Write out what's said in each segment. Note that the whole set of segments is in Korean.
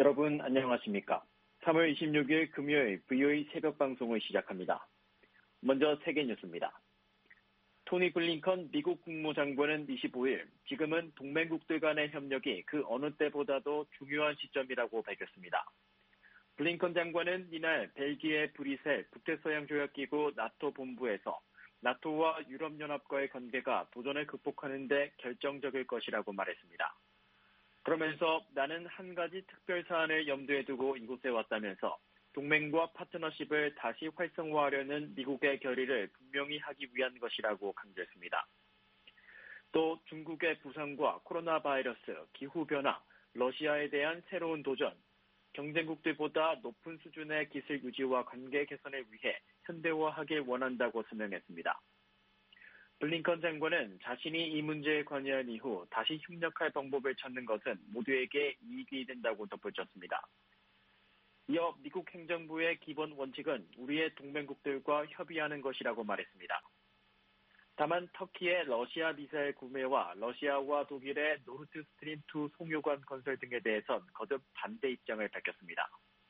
여러분 안녕하십니까? 3월 26일 금요일 VOA 새벽 방송을 시작합니다. 먼저 세계 뉴스입니다. 토니 블링컨 미국 국무장관은 25일 지금은 동맹국들 간의 협력이 그 어느 때보다도 중요한 시점이라고 밝혔습니다. 블링컨 장관은 이날 벨기에 브뤼셀 북대서양조약기구 나토 본부에서 나토와 유럽연합과의 관계가 도전을 극복하는 데 결정적일 것이라고 말했습니다. 그러면서 나는 한 가지 특별 사안을 염두에 두고 이곳에 왔다면서 동맹과 파트너십을 다시 활성화하려는 미국의 결의를 분명히 하기 위한 것이라고 강조했습니다. 또 중국의 부상과 코로나 바이러스, 기후변화, 러시아에 대한 새로운 도전, 경쟁국들보다 높은 수준의 기술 유지와 관계 개선을 위해 현대화하길 원한다고 설명했습니다. 블링컨 장관은 자신이 이 문제에 관여한 이후 다시 협력할 방법을 찾는 것은 모두에게 이익이 된다고 덧붙였습니다. 이어 미국 행정부의 기본 원칙은 우리의 동맹국들과 협의하는 것이라고 말했습니다. 다만 터키의 러시아 미사일 구매와 러시아와 독일의 노르트 스트림 2 송유관 건설 등에 대해선 거듭 반대 입장을 밝혔습니다.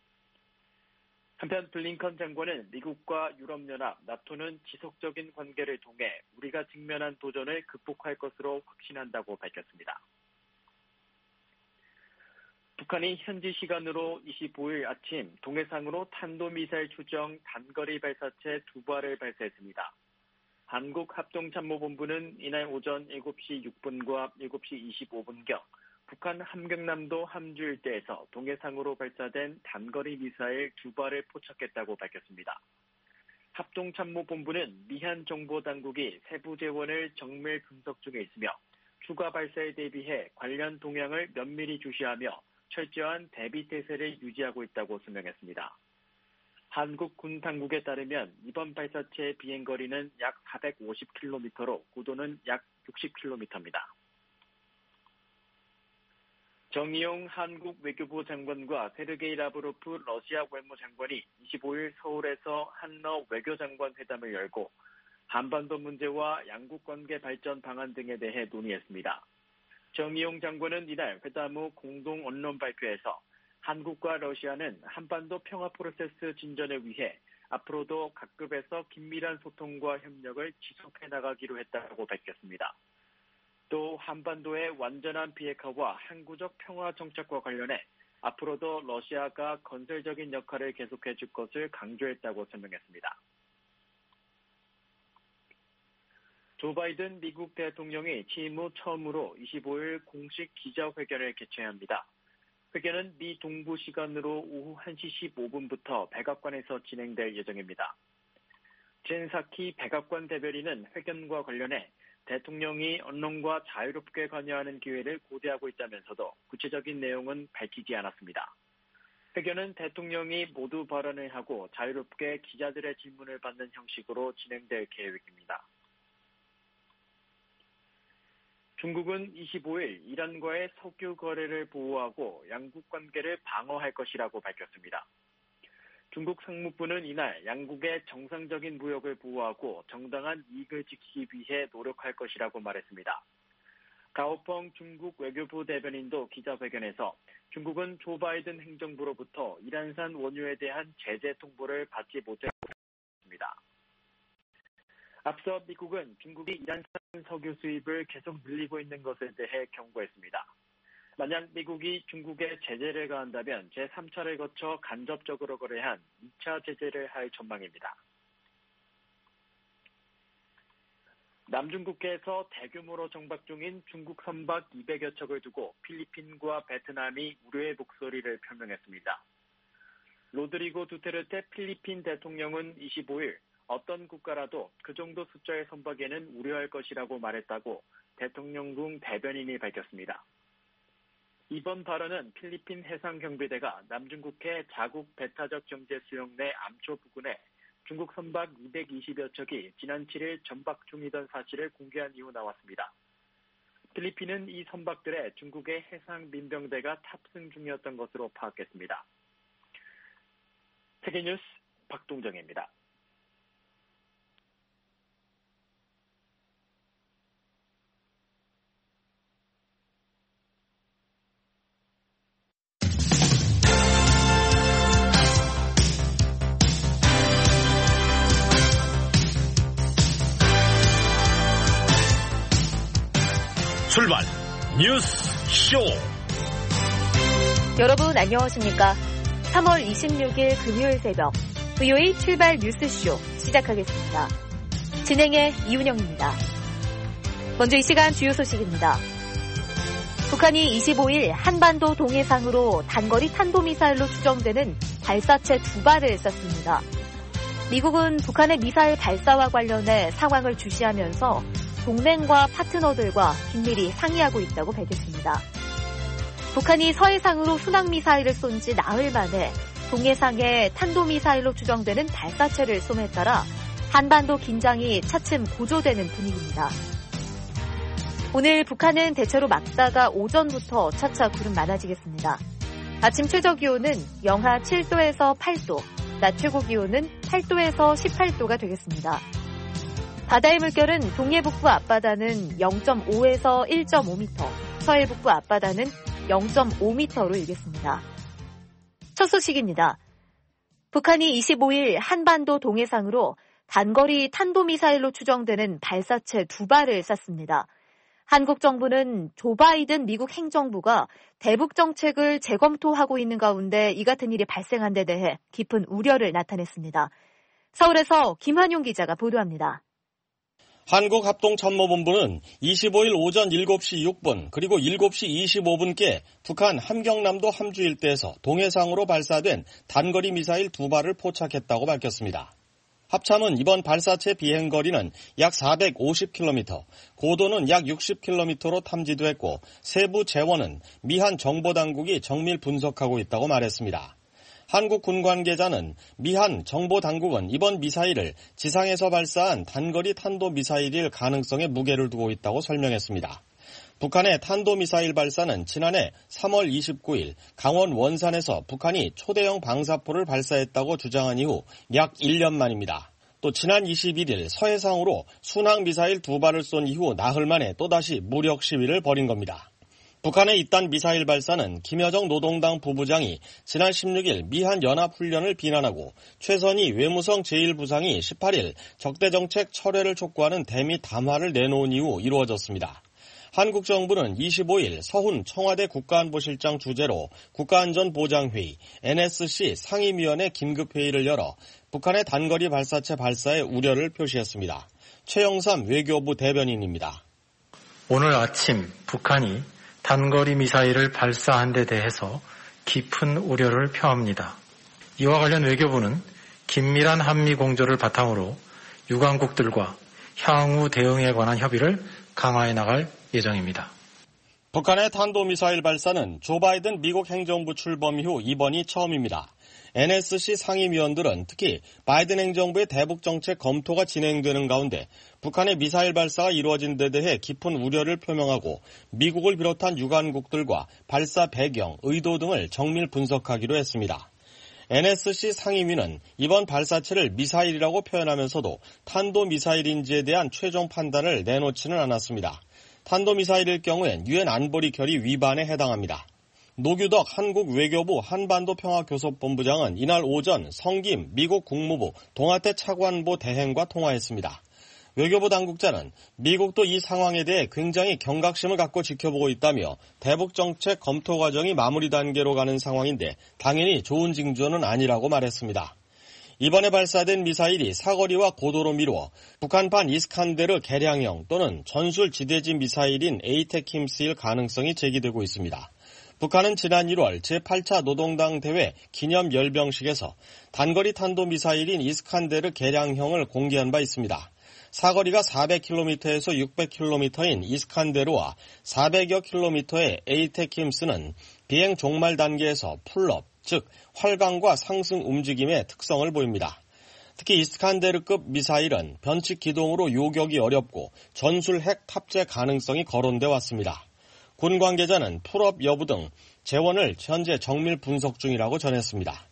한편 블링컨 장관은 미국과 유럽연합, 나토는 지속적인 관계를 통해 우리가 직면한 도전을 극복할 것으로 확신한다고 밝혔습니다. 북한이 현지 시간으로 25일 아침 동해상으로 탄도미사일 추정 단거리 발사체 2발을 발사했습니다. 한국합동참모본부는 이날 오전 7시 6분과 7시 25분경 북한 함경남도 함주 일대에서 동해상으로 발사된 단거리 미사일 2발을 포착했다고 밝혔습니다. 합동참모본부는 미한 정보당국이 세부 재원을 정밀 분석 중에 있으며 추가 발사에 대비해 관련 동향을 면밀히 주시하며 철저한 대비태세를 유지하고 있다고 설명했습니다. 한국 군 당국에 따르면 이번 발사체의 비행거리는 약 450km로 고도는 약 60km입니다. 정의용 한국 외교부 장관과 세르게이 라브로프 러시아 외무장관이 25일 서울에서 한러 외교장관 회담을 열고 한반도 문제와 양국관계 발전 방안 등에 대해 논의했습니다. 정의용 장관은 이날 회담 후 공동 언론 발표에서 한국과 러시아는 한반도 평화 프로세스 진전을 위해 앞으로도 각급에서 긴밀한 소통과 협력을 지속해 나가기로 했다고 밝혔습니다. 또 한반도의 완전한 비핵화와 항구적 평화 정착과 관련해 앞으로도 러시아가 건설적인 역할을 계속해 줄 것을 강조했다고 설명했습니다. 조 바이든 미국 대통령이 취임 후 처음으로 25일 공식 기자회견을 개최합니다. 회견은 미 동부 시간으로 오후 1시 15분부터 백악관에서 진행될 예정입니다. 젠 사키 백악관 대변인은 회견과 관련해 대통령이 언론과 자유롭게 관여하는 기회를 고대하고 있다면서도 구체적인 내용은 밝히지 않았습니다. 회견은 대통령이 모두 발언을 하고 자유롭게 기자들의 질문을 받는 형식으로 진행될 계획입니다. 중국은 25일 이란과의 석유 거래를 보호하고 양국 관계를 방어할 것이라고 밝혔습니다. 중국 상무부는 이날 양국의 정상적인 무역을 보호하고 정당한 이익을 지키기 위해 노력할 것이라고 말했습니다. 가오펑 중국 외교부 대변인도 기자회견에서 중국은 조 바이든 행정부로부터 이란산 원유에 대한 제재 통보를 받지 못했습니다. 앞서 미국은 중국이 이란산 석유 수입을 계속 늘리고 있는 것에 대해 경고했습니다. 만약 미국이 중국에 제재를 가한다면 제3차를 거쳐 간접적으로 거래한 2차 제재를 할 전망입니다. 남중국해에서 대규모로 정박 중인 중국 선박 200여 척을 두고 필리핀과 베트남이 우려의 목소리를 표명했습니다. 로드리고 두테르테 필리핀 대통령은 25일 어떤 국가라도 그 정도 숫자의 선박에는 우려할 것이라고 말했다고 대통령궁 대변인이 밝혔습니다. 이번 발언은 필리핀 해상경비대가 남중국해 자국 배타적 경제 수용 내 암초 부근에 중국 선박 220여 척이 지난 7일 전박 중이던 사실을 공개한 이후 나왔습니다. 필리핀은 이 선박들에 중국의 해상민병대가 탑승 중이었던 것으로 파악했습니다. 세계뉴스 박동정입니다. 출발 뉴스 쇼. 여러분 안녕하십니까? 3월 26일 금요일 새벽 VOA 출발 뉴스쇼 시작하겠습니다. 진행의 이윤영입니다. 먼저 이 시간 주요 소식입니다. 북한이 25일 한반도 동해상으로 단거리 탄도미사일로 추정되는 발사체 2발을 쐈습니다. 미국은 북한의 미사일 발사와 관련해 상황을 주시하면서 동맹과 파트너들과 긴밀히 상의하고 있다고 밝혔습니다. 북한이 서해상으로 순항미사일을 쏜 지 나흘 만에 동해상에 탄도미사일로 추정되는 발사체를 쏨에 따라 한반도 긴장이 차츰 고조되는 분위기입니다. 오늘 북한은 대체로 맑다가 오전부터 차차 구름 많아지겠습니다. 아침 최저기온은 영하 7도에서 8도, 낮 최고기온은 8도에서 18도가 되겠습니다. 바다의 물결은 동해북부 앞바다는 0.5에서 1.5m, 서해북부 앞바다는 0.5m로 일겠습니다. 첫 소식입니다. 북한이 25일 한반도 동해상으로 단거리 탄도미사일로 추정되는 발사체 2발을 쐈습니다. 한국 정부는 조 바이든 미국 행정부가 대북 정책을 재검토하고 있는 가운데 이 같은 일이 발생한 데 대해 깊은 우려를 나타냈습니다. 서울에서 김환용 기자가 보도합니다. 한국합동참모본부는 25일 오전 7시 6분 그리고 7시 25분께 북한 함경남도 함주 일대에서 동해상으로 발사된 단거리 미사일 2발을 포착했다고 밝혔습니다. 합참은 이번 발사체 비행거리는 약 450km, 고도는 약 60km로 탐지됐고 세부 재원은 미한 정보당국이 정밀 분석하고 있다고 말했습니다. 한국 군 관계자는 미한 정보당국은 이번 미사일을 지상에서 발사한 단거리 탄도미사일일 가능성에 무게를 두고 있다고 설명했습니다. 북한의 탄도미사일 발사는 지난해 3월 29일 강원 원산에서 북한이 초대형 방사포를 발사했다고 주장한 이후 약 1년 만입니다. 또 지난 21일 서해상으로 순항미사일 2발을 쏜 이후 나흘 만에 또다시 무력 시위를 벌인 겁니다. 북한의 이딴 미사일 발사는 김여정 노동당 부부장이 지난 16일 미한 연합훈련을 비난하고 최선희 외무성 제1부상이 18일 적대정책 철회를 촉구하는 대미 담화를 내놓은 이후 이루어졌습니다. 한국 정부는 25일 서훈 청와대 국가안보실장 주재로 국가안전보장회의 NSC 상임위원회 긴급회의를 열어 북한의 단거리 발사체 발사에 우려를 표시했습니다. 최영삼 외교부 대변인입니다. 오늘 아침 북한이 단거리 미사일을 발사한 데 대해서 깊은 우려를 표합니다. 이와 관련 외교부는 긴밀한 한미 공조를 바탕으로 유관국들과 향후 대응에 관한 협의를 강화해 나갈 예정입니다. 북한의 탄도미사일 발사는 조 바이든 미국 행정부 출범 이후 이번이 처음입니다. NSC 상임위원들은 특히 바이든 행정부의 대북 정책 검토가 진행되는 가운데 북한의 미사일 발사가 이루어진 데 대해 깊은 우려를 표명하고 미국을 비롯한 유관국들과 발사 배경, 의도 등을 정밀 분석하기로 했습니다. NSC 상임위는 이번 발사체를 미사일이라고 표현하면서도 탄도미사일인지에 대한 최종 판단을 내놓지는 않았습니다. 탄도미사일일 경우엔 유엔 안보리 결의 위반에 해당합니다. 노규덕 한국 외교부 한반도평화교섭본부장은 이날 오전 성김 미국 국무부 동아태 차관보 대행과 통화했습니다. 외교부 당국자는 미국도 이 상황에 대해 굉장히 경각심을 갖고 지켜보고 있다며 대북정책 검토 과정이 마무리 단계로 가는 상황인데 당연히 좋은 징조는 아니라고 말했습니다. 이번에 발사된 미사일이 사거리와 고도로 미루어 북한판 이스칸데르 개량형 또는 전술 지대지 미사일인 에이테킴스일 가능성이 제기되고 있습니다. 북한은 지난 1월 제8차 노동당 대회 기념 열병식에서 단거리 탄도미사일인 이스칸데르 개량형을 공개한 바 있습니다. 사거리가 400km에서 600km인 이스칸데르와 400여 km의 에이테킴스는 비행 종말 단계에서 풀업, 즉 활강과 상승 움직임의 특성을 보입니다. 특히 이스칸데르급 미사일은 변칙 기동으로 요격이 어렵고 전술 핵 탑재 가능성이 거론돼 왔습니다. 군 관계자는 풀업 여부 등 재원을 현재 정밀 분석 중이라고 전했습니다.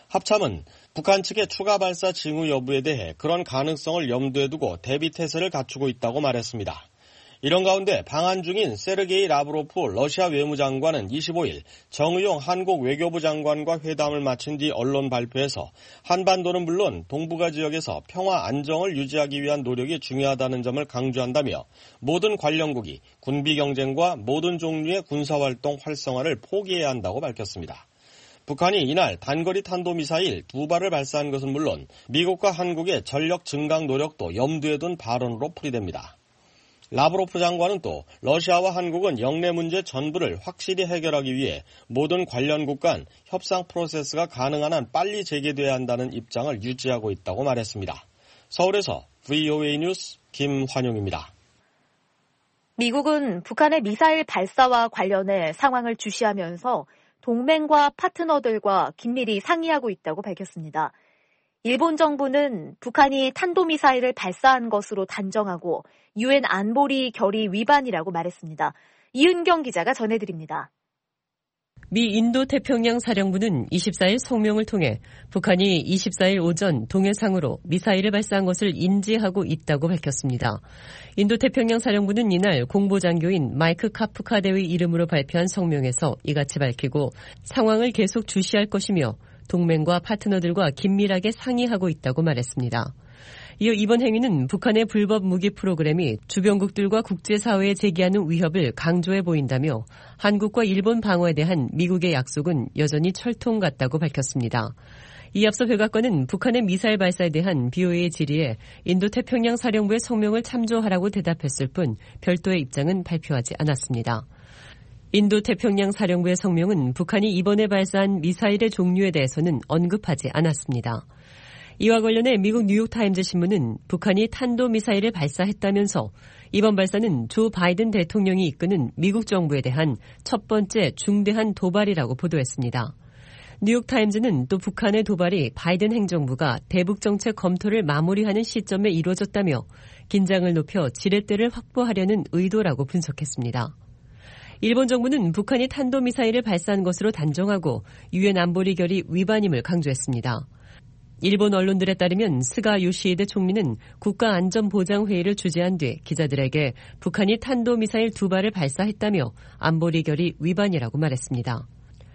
합참은 북한 측의 추가 발사 징후 여부에 대해 그런 가능성을 염두에 두고 대비 태세를 갖추고 있다고 말했습니다. 이런 가운데 방한 중인 세르게이 라브로프 러시아 외무장관은 25일 정의용 한국 외교부 장관과 회담을 마친 뒤 언론 발표에서 한반도는 물론 동북아 지역에서 평화 안정을 유지하기 위한 노력이 중요하다는 점을 강조한다며 모든 관련국이 군비 경쟁과 모든 종류의 군사활동 활성화를 포기해야 한다고 밝혔습니다. 북한이 이날 단거리 탄도미사일 2발을 발사한 것은 물론 미국과 한국의 전력 증강 노력도 염두에 둔 발언으로 풀이됩니다. 라브로프 장관은 또 러시아와 한국은 영내 문제 전부를 확실히 해결하기 위해 모든 관련국 간 협상 프로세스가 가능한 한 빨리 재개돼야 한다는 입장을 유지하고 있다고 말했습니다. 서울에서 VOA 뉴스 김환용입니다. 미국은 북한의 미사일 발사와 관련해 상황을 주시하면서 동맹과 파트너들과 긴밀히 상의하고 있다고 밝혔습니다. 일본 정부는 북한이 탄도미사일을 발사한 것으로 단정하고 유엔 안보리 결의 위반이라고 말했습니다. 이은경 기자가 전해드립니다. 미 인도태평양 사령부는 24일 성명을 통해 북한이 24일 오전 동해상으로 미사일을 발사한 것을 인지하고 있다고 밝혔습니다. 인도태평양 사령부는 이날 공보장교인 마이크 카프카 대의 이름으로 발표한 성명에서 이같이 밝히고 상황을 계속 주시할 것이며 동맹과 파트너들과 긴밀하게 상의하고 있다고 말했습니다. 이어 이번 행위는 북한의 불법 무기 프로그램이 주변국들과 국제사회에 제기하는 위협을 강조해 보인다며 한국과 일본 방어에 대한 미국의 약속은 여전히 철통 같다고 밝혔습니다. 이 앞서 백악관은 북한의 미사일 발사에 대한 BOA의 질의에 인도태평양 사령부의 성명을 참조하라고 대답했을 뿐 별도의 입장은 발표하지 않았습니다. 인도태평양 사령부의 성명은 북한이 이번에 발사한 미사일의 종류에 대해서는 언급하지 않았습니다. 이와 관련해 미국 뉴욕타임즈 신문은 북한이 탄도미사일을 발사했다면서 이번 발사는 조 바이든 대통령이 이끄는 미국 정부에 대한 첫 번째 중대한 도발이라고 보도했습니다. 뉴욕타임즈는 또 북한의 도발이 바이든 행정부가 대북정책 검토를 마무리하는 시점에 이루어졌다며 긴장을 높여 지렛대를 확보하려는 의도라고 분석했습니다. 일본 정부는 북한이 탄도미사일을 발사한 것으로 단정하고 유엔 안보리 결의 위반임을 강조했습니다. 일본 언론들에 따르면 스가 요시히데 총리는 국가안전보장회의를 주재한 뒤 기자들에게 북한이 탄도미사일 2발을 발사했다며 안보리 결의 위반이라고 말했습니다.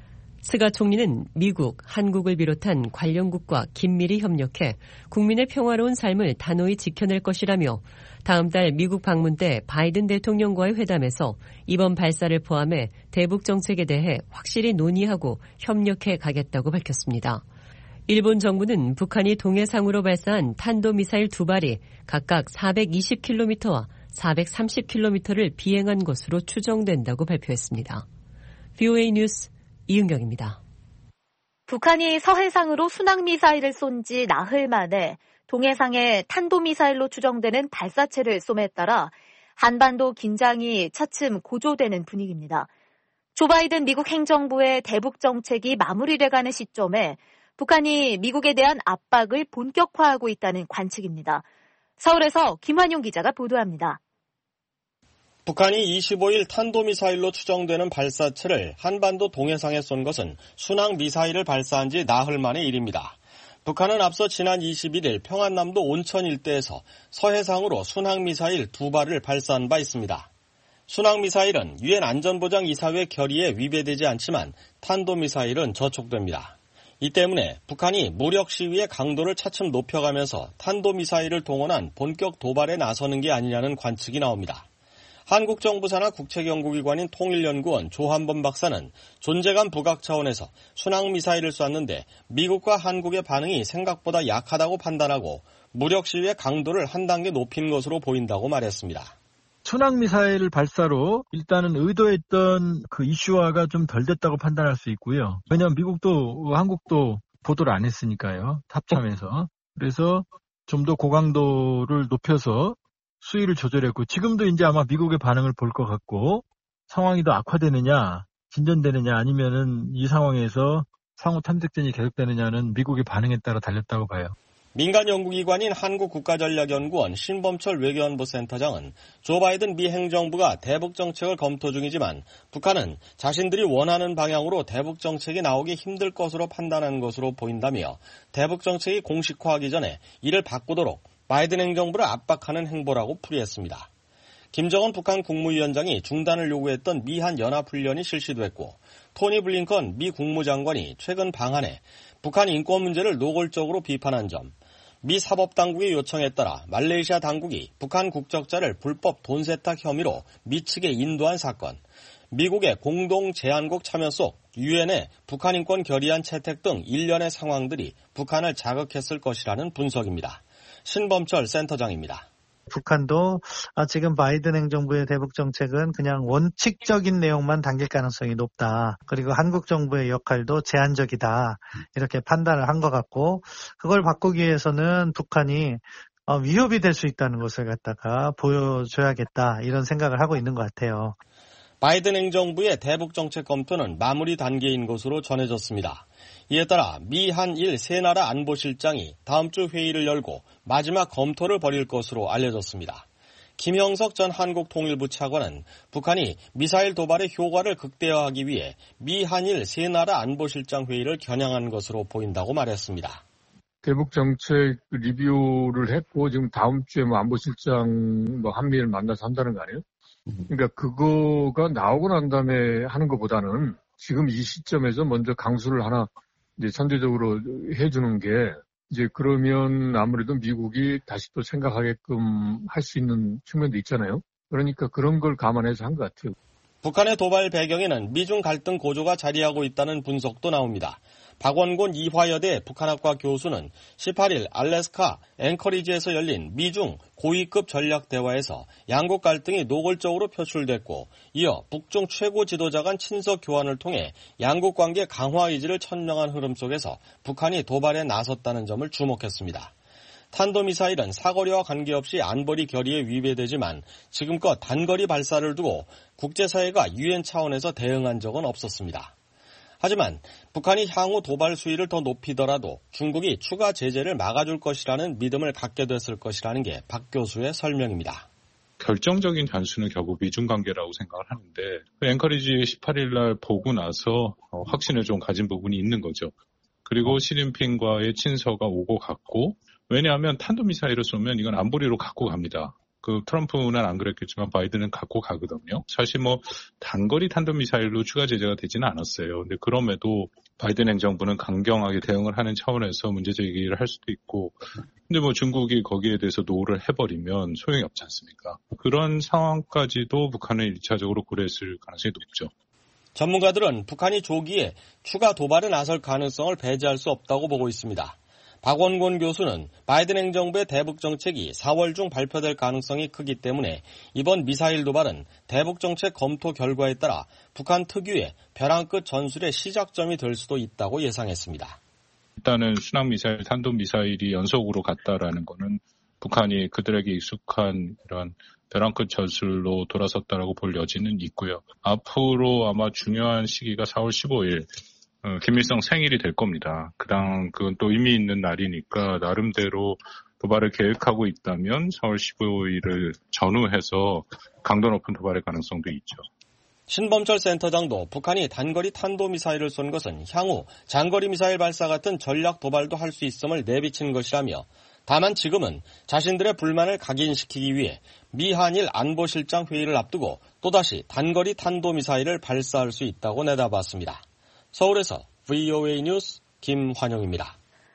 스가 총리는 미국, 한국을 비롯한 관련국과 긴밀히 협력해 국민의 평화로운 삶을 단호히 지켜낼 것이라며 다음 달 미국 방문 때 바이든 대통령과의 회담에서 이번 발사를 포함해 대북 정책에 대해 확실히 논의하고 협력해 가겠다고 밝혔습니다. 일본 정부는 북한이 동해상으로 발사한 탄도미사일 2발이 각각 420km와 430km를 비행한 것으로 추정된다고 발표했습니다. VOA 뉴스 이은경입니다. 북한이 서해상으로 순항미사일을 쏜 지 나흘 만에 동해상에 탄도미사일로 추정되는 발사체를 쏨에 따라 한반도 긴장이 차츰 고조되는 분위기입니다. 조 바이든 미국 행정부의 대북 정책이 마무리돼가는 시점에 북한이 미국에 대한 압박을 본격화하고 있다는 관측입니다. 서울에서 김환용 기자가 보도합니다. 북한이 25일 탄도미사일로 추정되는 발사체를 한반도 동해상에 쏜 것은 순항미사일을 발사한 지 나흘 만의 일입니다. 북한은 앞서 지난 21일 평안남도 온천 일대에서 서해상으로 순항미사일 2발을 발사한 바 있습니다. 순항미사일은 유엔 안전보장이사회 결의에 위배되지 않지만 탄도미사일은 저촉됩니다. 이 때문에 북한이 무력 시위의 강도를 차츰 높여가면서 탄도미사일을 동원한 본격 도발에 나서는 게 아니냐는 관측이 나옵니다. 한국 정부 산하 국책연구기관인 통일연구원 조한범 박사는 존재감 부각 차원에서 순항미사일을 쐈는데 미국과 한국의 반응이 생각보다 약하다고 판단하고 무력 시위의 강도를 한 단계 높인 것으로 보인다고 말했습니다. 순항미사일 발사로 일단은 의도했던 그 이슈화가 좀 덜 됐다고 판단할 수 있고요. 왜냐하면 미국도 한국도 보도를 안 했으니까요. 합참에서. 그래서 좀 더 고강도를 높여서 수위를 조절했고 지금도 이제 아마 미국의 반응을 볼 것 같고 상황이 더 악화되느냐 진전되느냐 아니면은 이 상황에서 상호 탐색전이 계속되느냐는 미국의 반응에 따라 달렸다고 봐요. 민간 연구기관인 한국국가전략연구원 신범철 외교안보 센터장은 조 바이든 미 행정부가 대북 정책을 검토 중이지만 북한은 자신들이 원하는 방향으로 대북 정책이 나오기 힘들 것으로 판단한 것으로 보인다며 대북 정책이 공식화하기 전에 이를 바꾸도록 바이든 행정부를 압박하는 행보라고 풀이했습니다. 김정은 북한 국무위원장이 중단을 요구했던 미한 연합훈련이 실시됐고 토니 블링컨 미 국무장관이 최근 방한해 북한 인권 문제를 노골적으로 비판한 점, 미 사법당국의 요청에 따라 말레이시아 당국이 북한 국적자를 불법 돈 세탁 혐의로 미 측에 인도한 사건, 미국의 공동 제안국 참여 속 유엔의 북한 인권 결의안 채택 등 일련의 상황들이 북한을 자극했을 것이라는 분석입니다. 신범철 센터장입니다. 북한도 지금 바이든 행정부의 대북 정책은 그냥 원칙적인 내용만 담길 가능성이 높다. 그리고 한국 정부의 역할도 제한적이다. 이렇게 판단을 한 것 같고 그걸 바꾸기 위해서는 북한이 위협이 될 수 있다는 것을 갖다가 보여줘야겠다. 이런 생각을 하고 있는 것 같아요. 바이든 행정부의 대북 정책 검토는 마무리 단계인 것으로 전해졌습니다. 이에 따라 미, 한일 세 나라 안보실장이 다음 주 회의를 열고 마지막 검토를 벌일 것으로 알려졌습니다. 김형석 전 한국통일부 차관은 북한이 미사일 도발의 효과를 극대화하기 위해 미, 한일 세 나라 안보실장 회의를 겨냥한 것으로 보인다고 말했습니다. 대북 정책 리뷰를 했고 지금 다음 주에 안보실장 한미를 만나서 한다는 거 아니에요? 그러니까 그거가 나오고 난 다음에 하는 것보다는 지금 이 시점에서 먼저 강수를 하나 이제 선제적으로 해주는 게 이제 그러면 아무래도 미국이 다시 또 생각하게끔 할 수 있는 측면도 있잖아요. 그러니까 그런 걸 감안해서 한 것 같아요. 북한의 도발 배경에는 미중 갈등 고조가 자리하고 있다는 분석도 나옵니다. 박원곤 이화여대 북한학과 교수는 18일 알래스카 앵커리지에서 열린 미중 고위급 전략 대화에서 양국 갈등이 노골적으로 표출됐고 이어 북중 최고 지도자 간 친서 교환을 통해 양국 관계 강화 의지를 천명한 흐름 속에서 북한이 도발에 나섰다는 점을 주목했습니다. 탄도미사일은 사거리와 관계없이 안보리 결의에 위배되지만 지금껏 단거리 발사를 두고 국제사회가 유엔 차원에서 대응한 적은 없었습니다. 하지만 북한이 향후 도발 수위를 더 높이더라도 중국이 추가 제재를 막아줄 것이라는 믿음을 갖게 됐을 것이라는 게 박 교수의 설명입니다. 결정적인 단수는 결국 미중 관계라고 생각을 하는데 앵커리지 18일 날 보고 나서 확신을 좀 가진 부분이 있는 거죠. 그리고 시진핑과의 친서가 오고 갔고 왜냐하면 탄도미사일을 쏘면 이건 안보리로 갖고 갑니다. 트럼프는 안 그랬겠지만 바이든은 갖고 가거든요. 사실 단거리 탄도미사일로 추가 제재가 되지는 않았어요. 근데 그럼에도 바이든 행정부는 강경하게 대응을 하는 차원에서 문제 제기를 할 수도 있고 근데 중국이 거기에 대해서 노를 해버리면 소용이 없지 않습니까? 그런 상황까지도 북한은 1차적으로 고려했을 가능성이 높죠. 전문가들은 북한이 조기에 추가 도발에 나설 가능성을 배제할 수 없다고 보고 있습니다. 박원곤 교수는 바이든 행정부의 대북 정책이 4월 중 발표될 가능성이 크기 때문에 이번 미사일 도발은 대북 정책 검토 결과에 따라 북한 특유의 벼랑 끝 전술의 시작점이 될 수도 있다고 예상했습니다. 일단은 순항미사일, 탄도미사일이 연속으로 갔다라는 거는 북한이 그들에게 익숙한 이런 벼랑 끝 전술로 돌아섰다라고 볼 여지는 있고요. 앞으로 아마 중요한 시기가 4월 15일. 김일성 생일이 될 겁니다. 그건 또 의미 있는 날이니까 나름대로 도발을 계획하고 있다면 4월 15일을 전후해서 강도 높은 도발의 가능성도 있죠. 신범철 센터장도 북한이 단거리 탄도미사일을 쏜 것은 향후 장거리 미사일 발사 같은 전략 도발도 할 수 있음을 내비친 것이라며 다만 지금은 자신들의 불만을 각인시키기 위해 미 한일 안보실장 회의를 앞두고 또다시 단거리 탄도미사일을 발사할 수 있다고 내다봤습니다. 서울에서 VOA 뉴스 김환영입니다.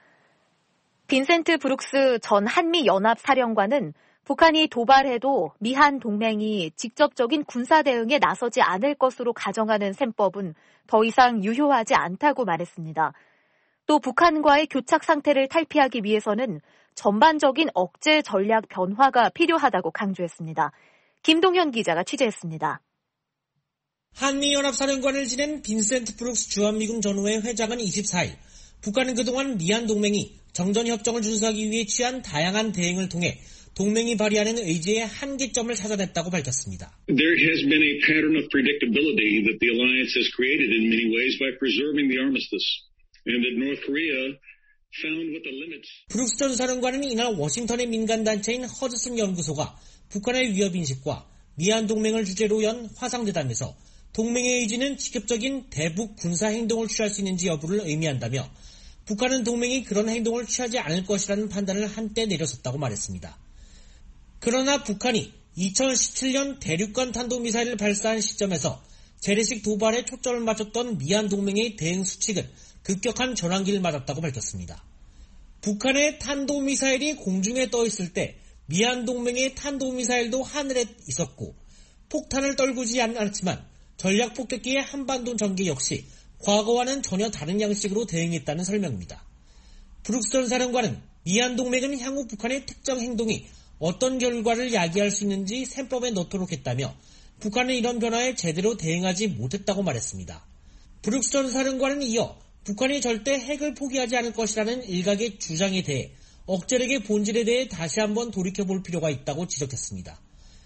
빈센트 브룩스 전 한미연합사령관은 북한이 도발해도 미한 동맹이 직접적인 군사 대응에 나서지 않을 것으로 가정하는 셈법은 더 이상 유효하지 않다고 말했습니다. 또 북한과의 교착 상태를 탈피하기 위해서는 전반적인 억제 전략 변화가 필요하다고 강조했습니다. 김동현 기자가 취재했습니다. 한미연합사령관을 지낸 빈센트 브룩스 주한미군 전후회 회장은 24일 북한은 그동안 미한 동맹이 정전협정을 준수하기 위해 취한 다양한 대응을 통해 동맹이 발휘하는 의지의 한계점을 찾아냈다고 밝혔습니다. There has been a pattern of predictability that the alliance has created in many ways by preserving the armistice and that North Korea found what the limits. 브룩스 전 사령관은 이날 워싱턴의 민간단체인 허드슨 연구소가 북한의 위협인식과 미한 동맹을 주제로 연 화상대담에서 동맹의 의지는 직접적인 대북 군사 행동을 취할 수 있는지 여부를 의미한다며 북한은 동맹이 그런 행동을 취하지 않을 것이라는 판단을 한때 내렸었다고 말했습니다. 그러나 북한이 2017년 대륙간 탄도미사일을 발사한 시점에서 재래식 도발에 초점을 맞췄던 미얀 동맹의 대응 수칙은 급격한 전환기를 맞았다고 밝혔습니다. 북한의 탄도미사일이 공중에 떠 있을 때 미얀 동맹의 탄도미사일도 하늘에 있었고 폭탄을 떨구지 않았지만 전략 폭격기의 한반도 전개 역시 과거와는 전혀 다른 양식으로 대응했다는 설명입니다. 브룩스 전 사령관은 미얀 동맹은 향후 북한의 특정 행동이 어떤 결과를 야기할 수 있는지 셈법에 넣도록 했다며 북한은 이런 변화에 제대로 대응하지 못했다고 말했습니다. 브룩스 전 사령관은 이어 북한이 절대 핵을 포기하지 않을 것이라는 일각의 주장에 대해 억제력의 본질에 대해 다시 한번 돌이켜볼 필요가 있다고 지적했습니다.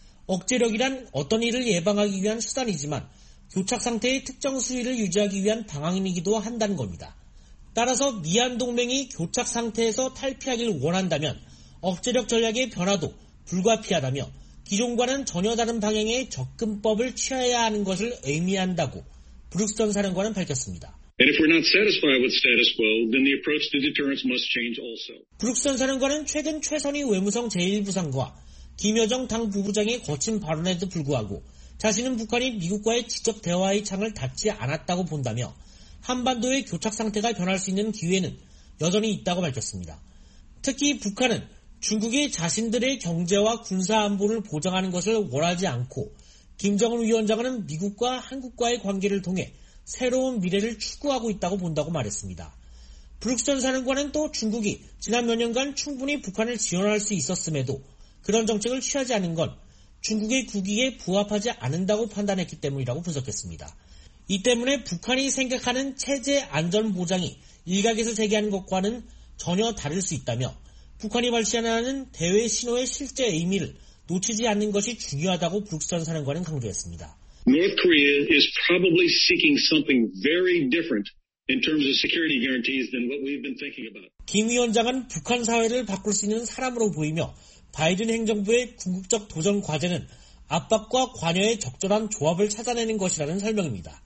억제력이란 어떤 일을 예방하기 위한 수단이지만 교착 상태의 특정 수위를 유지하기 위한 방안이기도 한다는 겁니다. 따라서 미얀 동맹이 교착 상태에서 탈피하기를 원한다면 억제력 전략의 변화도 불가피하다며 기존과는 전혀 다른 방향의 접근법을 취해야 하는 것을 의미한다고 브룩스 전 사령관은 밝혔습니다. And if we're not satisfied with status quo, then the approach to deterrence must change also. 브룩스 전 사령관은 최근 최선희 외무성 제1부상과 김여정 당 부부장의 거친 발언에도 불구하고 자신은 북한이 미국과의 직접 대화의 창을 닫지 않았다고 본다며 한반도의 교착 상태가 변할 수 있는 기회는 여전히 있다고 밝혔습니다. 특히 북한은 중국이 자신들의 경제와 군사 안보를 보장하는 것을 원하지 않고 김정은 위원장은 미국과 한국과의 관계를 통해 새로운 미래를 추구하고 있다고 본다고 말했습니다. 브룩스 전 사령관은 또 중국이 지난 몇 년간 충분히 북한을 지원할 수 있었음에도 그런 정책을 취하지 않은 건 중국의 국익에 부합하지 않는다고 판단했기 때문이라고 분석했습니다. 이 때문에 북한이 생각하는 체제 안전 보장이 일각에서 제기하는 것과는 전혀 다를 수 있다며 북한이 발신하는 대외 신호의 실제 의미를 놓치지 않는 것이 중요하다고 브룩스 전 사령관은 강조했습니다. North Korea is probably seeking something very different in terms of security guarantees than what we've been thinking about. 김 위원장은 북한 사회를 바꿀 수 있는 사람으로 보이며 바이든 행정부의 궁극적 도전 과제는 압박과 관여의 적절한 조합을 찾아내는 것이라는 설명입니다.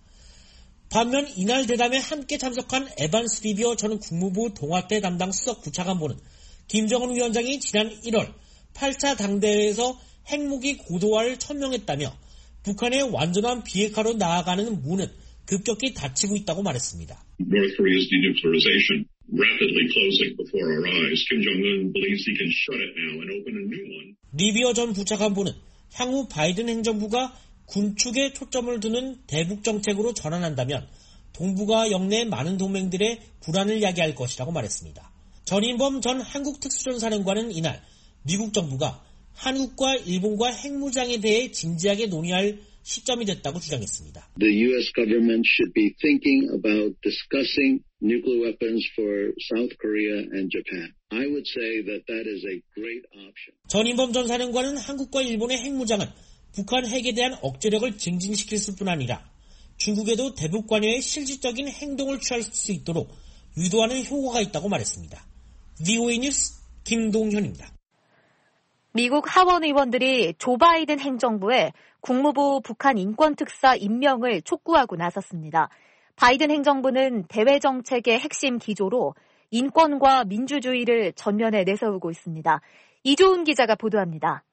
반면 이날 대담에 함께 참석한 에반스 리비어 전 국무부 동아태 담당 수석 부차관보는 김정은 위원장이 지난 1월 8차 당대회에서 핵무기 고도화를 천명했다며 북한의 완전한 비핵화로 나아가는 문은 급격히 닫히고 있다고 말했습니다. North Korea's denuclearization rapidly closing before our eyes. Kim Jong-un believes he can shut it now and open a new one. 리비어 전 부차관보는 향후 바이든 행정부가 군축에 초점을 두는 대북 정책으로 전환한다면 동북아 영내 많은 동맹들의 불안을 야기할 것이라고 말했습니다. 전인범 전 한국 특수전 사령관은 이날 미국 정부가 한국과 일본과 핵무장에 대해 진지하게 논의할 시점이 됐다고 주장했습니다. The U.S. government should be thinking about discussing nuclear weapons for South Korea and Japan. I would say that that is a great option. 전인범 전 사령관은 한국과 일본의 핵무장은 북한 핵에 대한 억제력을 증진시킬 뿐 아니라 중국에도 대북 관여에 실질적인 행동을 취할 수 있도록 유도하는 효과가 있다고 말했습니다. VOA 뉴스 김동현입니다. 미국 하원 의원들이 조 바이든 행정부에 국무부 북한 인권특사 임명을 촉구하고 나섰습니다. 바이든 행정부는 대외 정책의 핵심 기조로 인권과 민주주의를 전면에 내세우고 있습니다. 이조은 기자가 보도합니다.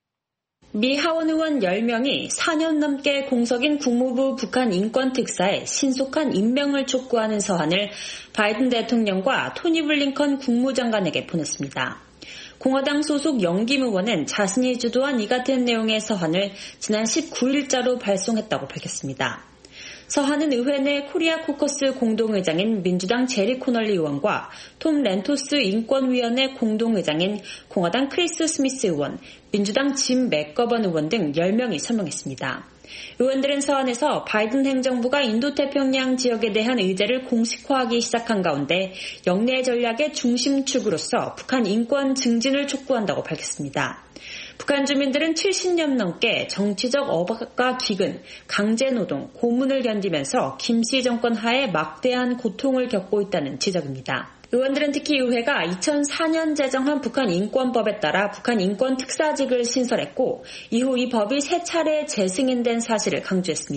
미 하원 의원 10명이 4년 넘게 공석인 국무부 북한 인권특사에 신속한 임명을 촉구하는 서한을 바이든 대통령과 토니 블링컨 국무장관에게 보냈습니다. 공화당 소속 영김 의원은 자신이 주도한 이 같은 내용의 서한을 지난 19일자로 발송했다고 밝혔습니다. 서한은 의회 내 코리아 코커스 공동의장인 민주당 제리 코널리 의원과 톰 렌토스 인권위원회 공동의장인 공화당 크리스 스미스 의원, 민주당 짐 맥거번 의원 등 10명이 서명했습니다. 의원들은 서한에서 바이든 행정부가 인도태평양 지역에 대한 의제를 공식화하기 시작한 가운데 영내 전략의 중심축으로서 북한 인권 증진을 촉구한다고 밝혔습니다. 북한 주민들은 70년 넘게 정치적 억압과 기근, 강제노동, 고문을 견디면서 김씨 정권 하에 막대한 고통을 겪고 있다는 지적입니다. 의원들은 특히 의회가 2004년 제정한 북한 인권법에 따라 북한 인권 특사직을 신설했고 이후 이 법이 3차례 재승인된 사실을 강조했습니다.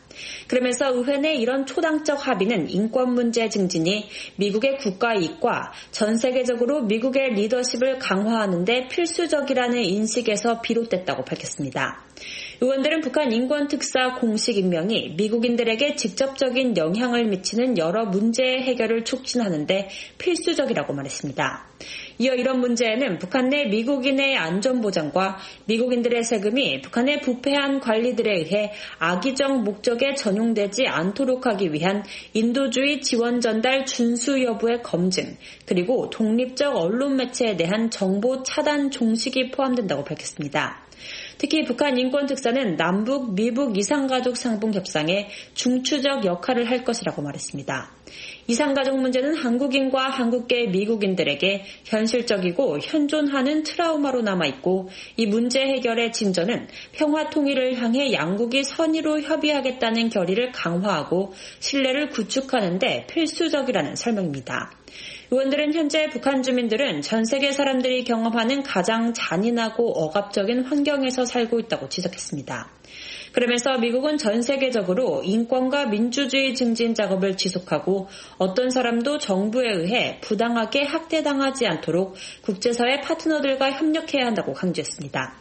그러면서 의회 내 이런 초당적 합의는 인권 문제 증진이 미국의 국가 이익과 전 세계적으로 미국의 리더십을 강화하는 데 필수적이라는 인식에서 비롯됐다고 밝혔습니다. 의원들은 북한 인권특사 공식 임명이 미국인들에게 직접적인 영향을 미치는 여러 문제의 해결을 촉진하는 데 필수적이라고 말했습니다. 이어 이런 문제에는 북한 내 미국인의 안전보장과 미국인들의 세금이 북한의 부패한 관리들에 의해 악의적 목적에 전용되지 않도록 하기 위한 인도주의 지원 전달 준수 여부의 검증, 그리고 독립적 언론 매체에 대한 정보 차단 종식이 포함된다고 밝혔습니다. 특히 북한 인권특사는 남북, 미북 이상가족 상봉 협상에 중추적 역할을 할 것이라고 말했습니다. 이상가족 문제는 한국인과 한국계 미국인들에게 현실적이고 현존하는 트라우마로 남아있고 이 문제 해결의 진전은 평화 통일을 향해 양국이 선의로 협의하겠다는 결의를 강화하고 신뢰를 구축하는 데 필수적이라는 설명입니다. 의원들은 현재 북한 주민들은 전 세계 사람들이 경험하는 가장 잔인하고 억압적인 환경에서 살고 있다고 지적했습니다. 그러면서 미국은 전 세계적으로 인권과 민주주의 증진 작업을 지속하고 어떤 사람도 정부에 의해 부당하게 학대당하지 않도록 국제사회 파트너들과 협력해야 한다고 강조했습니다.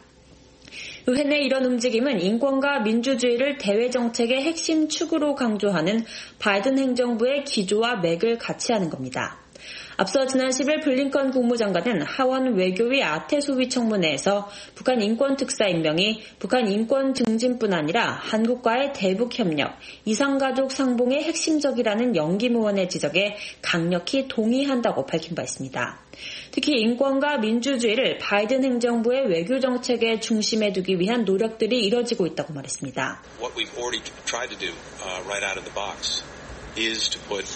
의회 내 이런 움직임은 인권과 민주주의를 대외 정책의 핵심 축으로 강조하는 바이든 행정부의 기조와 맥을 같이 하는 겁니다. 앞서 지난 10일 블링컨 국무장관은 하원 외교위 아태소위 청문회에서 북한 인권특사 임명이 북한 인권 증진뿐 아니라 한국과의 대북협력, 이상가족 상봉의 핵심적이라는 영김 의원의 지적에 강력히 동의한다고 밝힌 바 있습니다. 특히 인권과 민주주의를 바이든 행정부의 외교 정책의 중심에 두기 위한 노력들이 이뤄지고 있다고 말했습니다. What we've already tried to do right out of the box is to put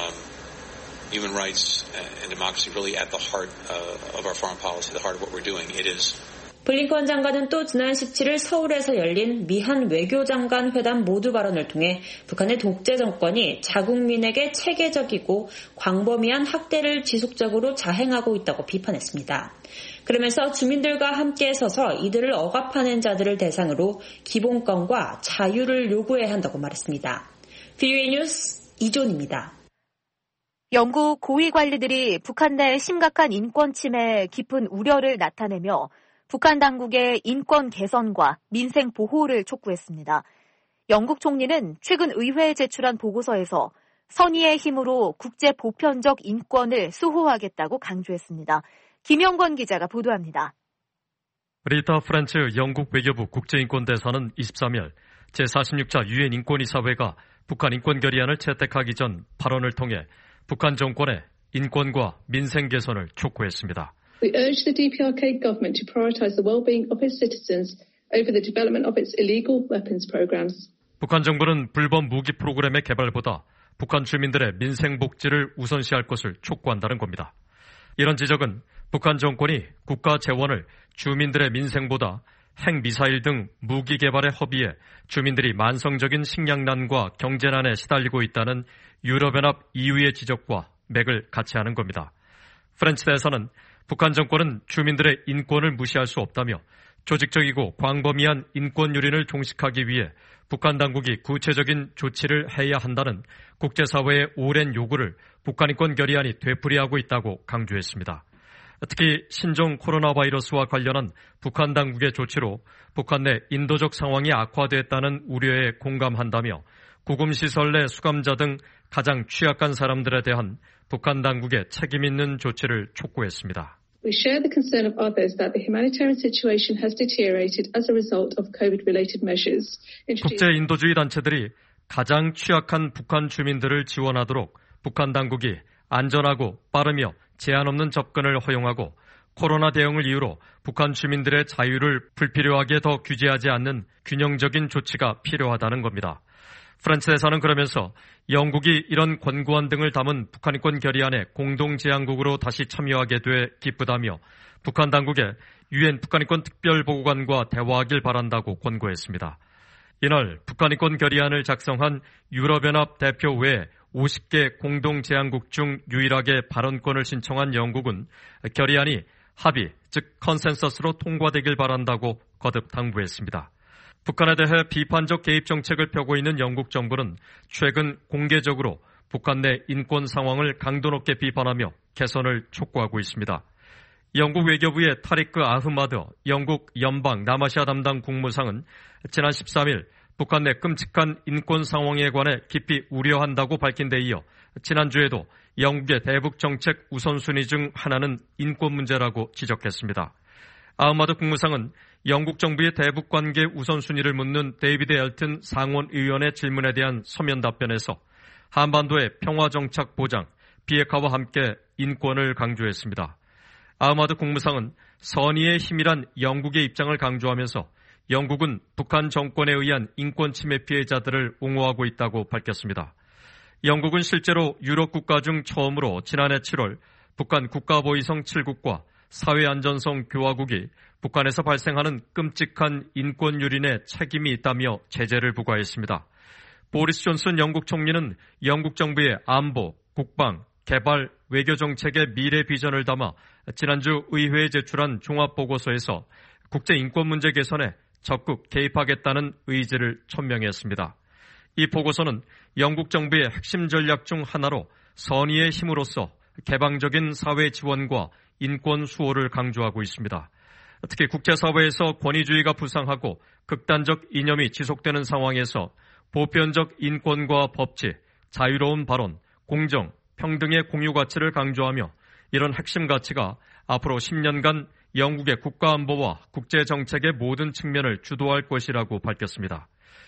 human rights and democracy really at the heart of our foreign policy, the heart of what we're doing. It is. 블링컨 장관은 또 지난 17일 서울에서 열린 미한 외교장관 회담 모두 발언을 통해 북한의 독재 정권이 자국민에게 체계적이고 광범위한 학대를 지속적으로 자행하고 있다고 비판했습니다. 그러면서 주민들과 함께 서서 이들을 억압하는 자들을 대상으로 기본권과 자유를 요구해야 한다고 말했습니다. VOA 뉴스 이존입니다. 영국 고위 관리들이 북한 내 심각한 인권 침해에 깊은 우려를 나타내며 북한 당국의 인권 개선과 민생 보호를 촉구했습니다. 영국 총리는 최근 의회에 제출한 보고서에서 선의의 힘으로 국제 보편적 인권을 수호하겠다고 강조했습니다. 김영권 기자가 보도합니다. 리타 프렌츠 영국 외교부 국제인권대사는 23일 제46차 유엔 인권이사회가 북한 인권 결의안을 채택하기 전 발언을 통해 북한 정권의 인권과 민생 개선을 촉구했습니다. We urge the DPRK government to prioritize the well-being of its citizens over the development of its illegal weapons programs. 북한 정부는 불법 무기 프로그램의 개발보다 북한 주민들의 민생 복지를 우선시할 것을 촉구한다는 겁니다. 이런 지적은 북한 정권이 국가 재원을 주민들의 민생보다 핵미사일 등 무기 개발의 허비에 주민들이 만성적인 식량난과 경제난에 시달리고 있다는 유럽연합 EU의 지적과 맥을 같이 하는 겁니다. 프렌치 대사는 북한 정권은 주민들의 인권을 무시할 수 없다며 조직적이고 광범위한 인권 유린을 종식하기 위해 북한 당국이 구체적인 조치를 해야 한다는 국제사회의 오랜 요구를 북한 인권 결의안이 되풀이하고 있다고 강조했습니다. 특히 신종 코로나 바이러스와 관련한 북한 당국의 조치로 북한 내 인도적 상황이 악화됐다는 우려에 공감한다며 구금시설 내 수감자 등 가장 취약한 사람들에 대한 북한 당국의 책임 있는 조치를 촉구했습니다. We share the concern of others that the humanitarian situation has deteriorated as a result of COVID-related measures. 국제 인도주의 단체들이 가장 취약한 북한 주민들을 지원하도록 북한 당국이 안전하고 빠르며 제한 없는 접근을 허용하고 코로나 대응을 이유로 북한 주민들의 자유를 불필요하게 더 규제하지 않는 균형적인 조치가 필요하다는 겁니다. 프렌치 대사는 그러면서 영국이 이런 권고안 등을 담은 북한 인권 결의안의 공동 제안국으로 다시 참여하게 돼 기쁘다며 북한 당국에 유엔 북한 인권 특별보고관과 대화하길 바란다고 권고했습니다. 이날 북한 인권 결의안을 작성한 유럽연합 대표 외에 50개 공동 제안국 중 유일하게 발언권을 신청한 영국은 결의안이 합의, 즉 컨센서스로 통과되길 바란다고 거듭 당부했습니다. 북한에 대해 비판적 개입 정책을 펴고 있는 영국 정부는 최근 공개적으로 북한 내 인권 상황을 강도 높게 비판하며 개선을 촉구하고 있습니다. 영국 외교부의 타리크 아흐마드 영국 연방 남아시아 담당 국무상은 지난 13일 북한 내 끔찍한 인권 상황에 관해 깊이 우려한다고 밝힌 데 이어 지난주에도 영국의 대북 정책 우선순위 중 하나는 인권 문제라고 지적했습니다. 아흐마드 국무상은 영국 정부의 대북 관계 우선순위를 묻는 데이비드 엘튼 상원의원의 질문에 대한 서면 답변에서 한반도의 평화 정착 보장, 비핵화와 함께 인권을 강조했습니다. 아흐마드 국무상은 선의의 힘이란 영국의 입장을 강조하면서 영국은 북한 정권에 의한 인권 침해 피해자들을 옹호하고 있다고 밝혔습니다. 영국은 실제로 유럽 국가 중 처음으로 지난해 7월 북한 국가보위성 7국과 사회안전성 교화국이 북한에서 발생하는 끔찍한 인권 유린에 책임이 있다며 제재를 부과했습니다. 보리스 존슨 영국 총리는 영국 정부의 안보, 국방, 개발, 외교 정책의 미래 비전을 담아 지난주 의회에 제출한 종합보고서에서 국제 인권 문제 개선에 적극 개입하겠다는 의지를 천명했습니다. 이 보고서는 영국 정부의 핵심 전략 중 하나로 선의의 힘으로써 개방적인 사회 지원과 인권 수호를 강조하고 있습니다. 특히 국제사회에서 권위주의가 부상하고 극단적 이념이 지속되는 상황에서 보편적 인권과 법치, 자유로운 발언, 공정, 평등의 공유 가치를 강조하며 이런 핵심 가치가 앞으로 10년간 영국의 국가안보와 국제정책의 모든 측면을 주도할 것이라고 밝혔습니다.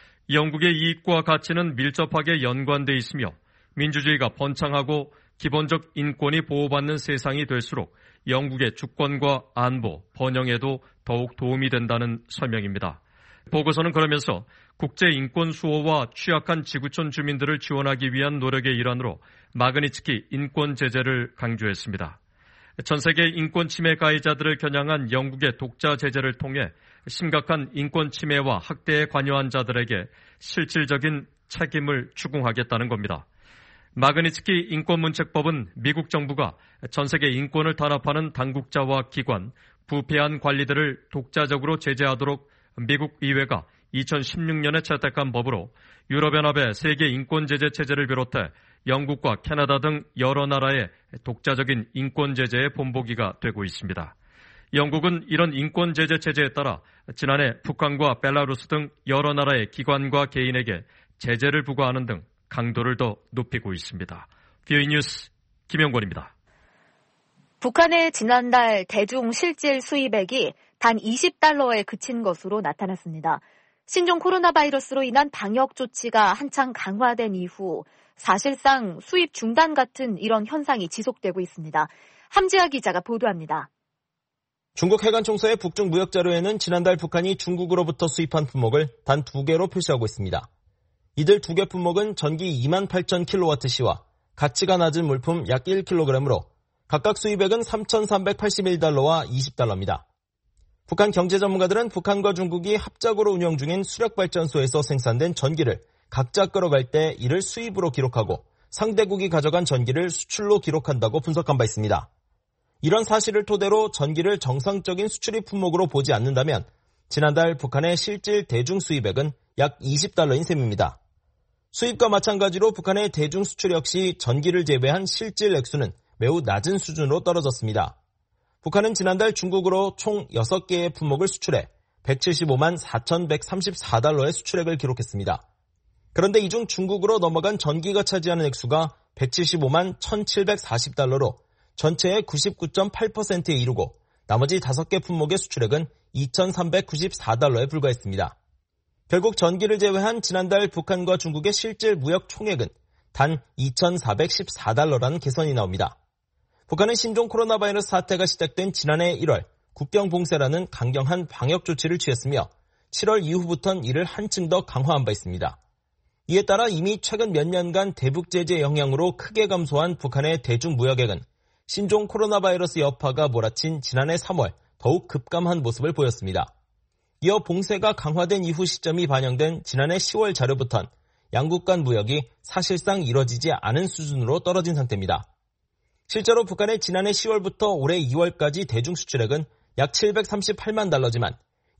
영국의 이익과 가치는 밀접하게 연관돼 있으며 민주주의가 번창하고 기본적 인권이 보호받는 세상이 될수록 영국의 주권과 안보, 번영에도 더욱 도움이 된다는 설명입니다. 보고서는 그러면서 국제 인권 수호와 취약한 지구촌 주민들을 지원하기 위한 노력의 일환으로 마그니츠키 인권 제재를 강조했습니다. 전 세계 인권 침해 가해자들을 겨냥한 영국의 독자 제재를 통해 심각한 인권 침해와 학대에 관여한 자들에게 실질적인 책임을 추궁하겠다는 겁니다. 마그니츠키 인권문책법은 미국 정부가 전 세계 인권을 탄압하는 당국자와 기관, 부패한 관리들을 독자적으로 제재하도록 미국 의회가 2016년에 채택한 법으로 유럽연합의 세계 인권제재 체제를 비롯해 영국과 캐나다 등 여러 나라의 독자적인 인권제재의 본보기가 되고 있습니다. 영국은 이런 인권제재 체제에 따라 지난해 북한과 벨라루스 등 여러 나라의 기관과 개인에게 제재를 부과하는 등 강도를 더 높이고 있습니다. VOA 뉴스 김영권입니다. 북한의 지난달 대중 실질 수입액이 단 $20에 그친 것으로 나타났습니다. 신종 코로나 바이러스로 인한 방역 조치가 한창 강화된 이후 사실상 수입 중단 같은 이런 현상이 지속되고 있습니다. 함지아 기자가 보도합니다. 중국 해관총서의 북중 무역 자료에는 지난달 북한이 중국으로부터 수입한 품목을 단 2개로 표시하고 있습니다. 이들 2개 품목은 전기 28,000kWh와 가치가 낮은 물품 약 1kg으로 각각 수입액은 $3,381와 $20입니다. 북한 경제 전문가들은 북한과 중국이 합작으로 운영 중인 수력발전소에서 생산된 전기를 각자 끌어갈 때 이를 수입으로 기록하고 상대국이 가져간 전기를 수출로 기록한다고 분석한 바 있습니다. 이런 사실을 토대로 전기를 정상적인 수출입 품목으로 보지 않는다면 지난달 북한의 실질 대중 수입액은 약 $20인 셈입니다. 수입과 마찬가지로 북한의 대중 수출 역시 전기를 제외한 실질 액수는 매우 낮은 수준으로 떨어졌습니다. 북한은 지난달 중국으로 총 6개의 품목을 수출해 175만 4,134달러의 수출액을 기록했습니다. 그런데 이 중 중국으로 넘어간 전기가 차지하는 액수가 175만 1,740달러로 전체의 99.8%에 이르고 나머지 5개 품목의 수출액은 2,394달러에 불과했습니다. 결국 전기를 제외한 지난달 북한과 중국의 실질 무역 총액은 단 2,414달러라는 계산이 나옵니다. 북한은 신종 코로나 바이러스 사태가 시작된 지난해 1월 국경 봉쇄라는 강경한 방역 조치를 취했으며 7월 이후부터는 이를 한층 더 강화한 바 있습니다. 이에 따라 이미 최근 몇 년간 대북 제재 영향으로 크게 감소한 북한의 대중 무역액은 신종 코로나 바이러스 여파가 몰아친 지난해 3월 더욱 급감한 모습을 보였습니다. 이어 봉쇄가 강화된 이후 시점이 반영된 지난해 10월 자료부터는 양국 간 무역이 사실상 이뤄지지 않은 수준으로 떨어진 상태입니다. 실제로 북한의 지난해 10월부터 올해 2월까지 대중 수출액은 약 738만 달러지만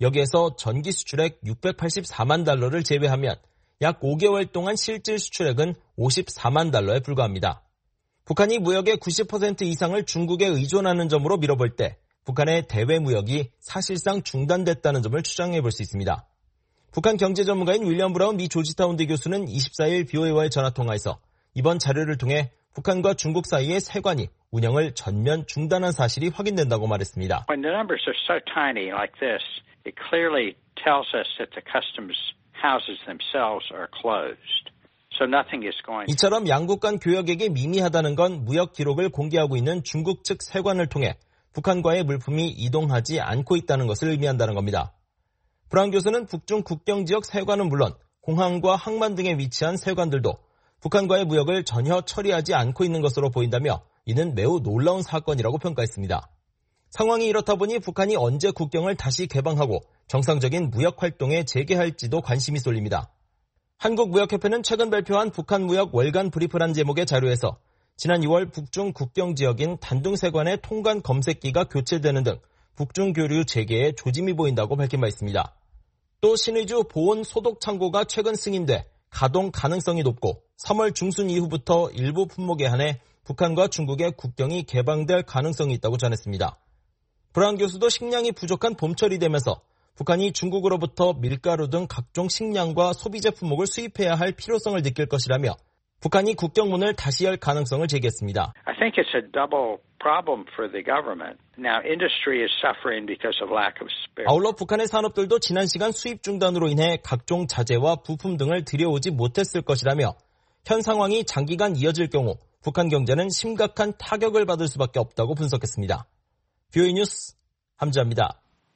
여기에서 전기 수출액 684만 달러를 제외하면 약 5개월 동안 실질 수출액은 54만 달러에 불과합니다. 북한이 무역의 90% 이상을 중국에 의존하는 점으로 밀어볼 때 북한의 대외 무역이 사실상 중단됐다는 점을 추정해 볼 수 있습니다. 북한 경제 전문가인 윌리엄 브라운 미 조지타운대 교수는 24일 BOA와의 전화통화에서 이번 자료를 통해 북한과 중국 사이의 세관이 운영을 전면 중단한 사실이 확인된다고 말했습니다. When the numbers are so tiny like this, it clearly tells us that the customs houses themselves are closed. So nothing is going. 이처럼 양국 간 교역액이 미미하다는 건 무역 기록을 공개하고 있는 중국 측 세관을 통해 북한과의 물품이 이동하지 않고 있다는 것을 의미한다는 겁니다. 브라운 교수는 북중 국경 지역 세관은 물론 공항과 항만 등에 위치한 세관들도 북한과의 무역을 전혀 처리하지 않고 있는 것으로 보인다며 이는 매우 놀라운 사건이라고 평가했습니다. 상황이 이렇다 보니 북한이 언제 국경을 다시 개방하고 정상적인 무역 활동에 재개할지도 관심이 쏠립니다. 한국무역협회는 최근 발표한 북한 무역 월간 브리프란 제목의 자료에서 지난 2월 북중 국경 지역인 단둥세관의 통관 검색기가 교체되는 등 북중 교류 재개에 조짐이 보인다고 밝힌 바 있습니다. 또 신의주 보온 소독 창고가 최근 승인돼 가동 가능성이 높고 3월 중순 이후부터 일부 품목에 한해 북한과 중국의 국경이 개방될 가능성이 있다고 전했습니다. 브라운 교수도 식량이 부족한 봄철이 되면서 북한이 중국으로부터 밀가루 등 각종 식량과 소비재 품목을 수입해야 할 필요성을 느낄 것이라며 북한이 국경문을 다시 열 가능성을 제기했습니다. I think it's a double problem for the government. Now industry is suffering because of lack of spare. 아울러 북한의 산업들도 지난 시간 수입 중단으로 인해 각종 자재와 부품 등을 들여오지 못했을 것이라며 현 상황이 장기간 이어질 경우 북한 경제는 심각한 타격을 받을 수밖에 없다고 분석했습니다. BOA 뉴스 함지아입니다.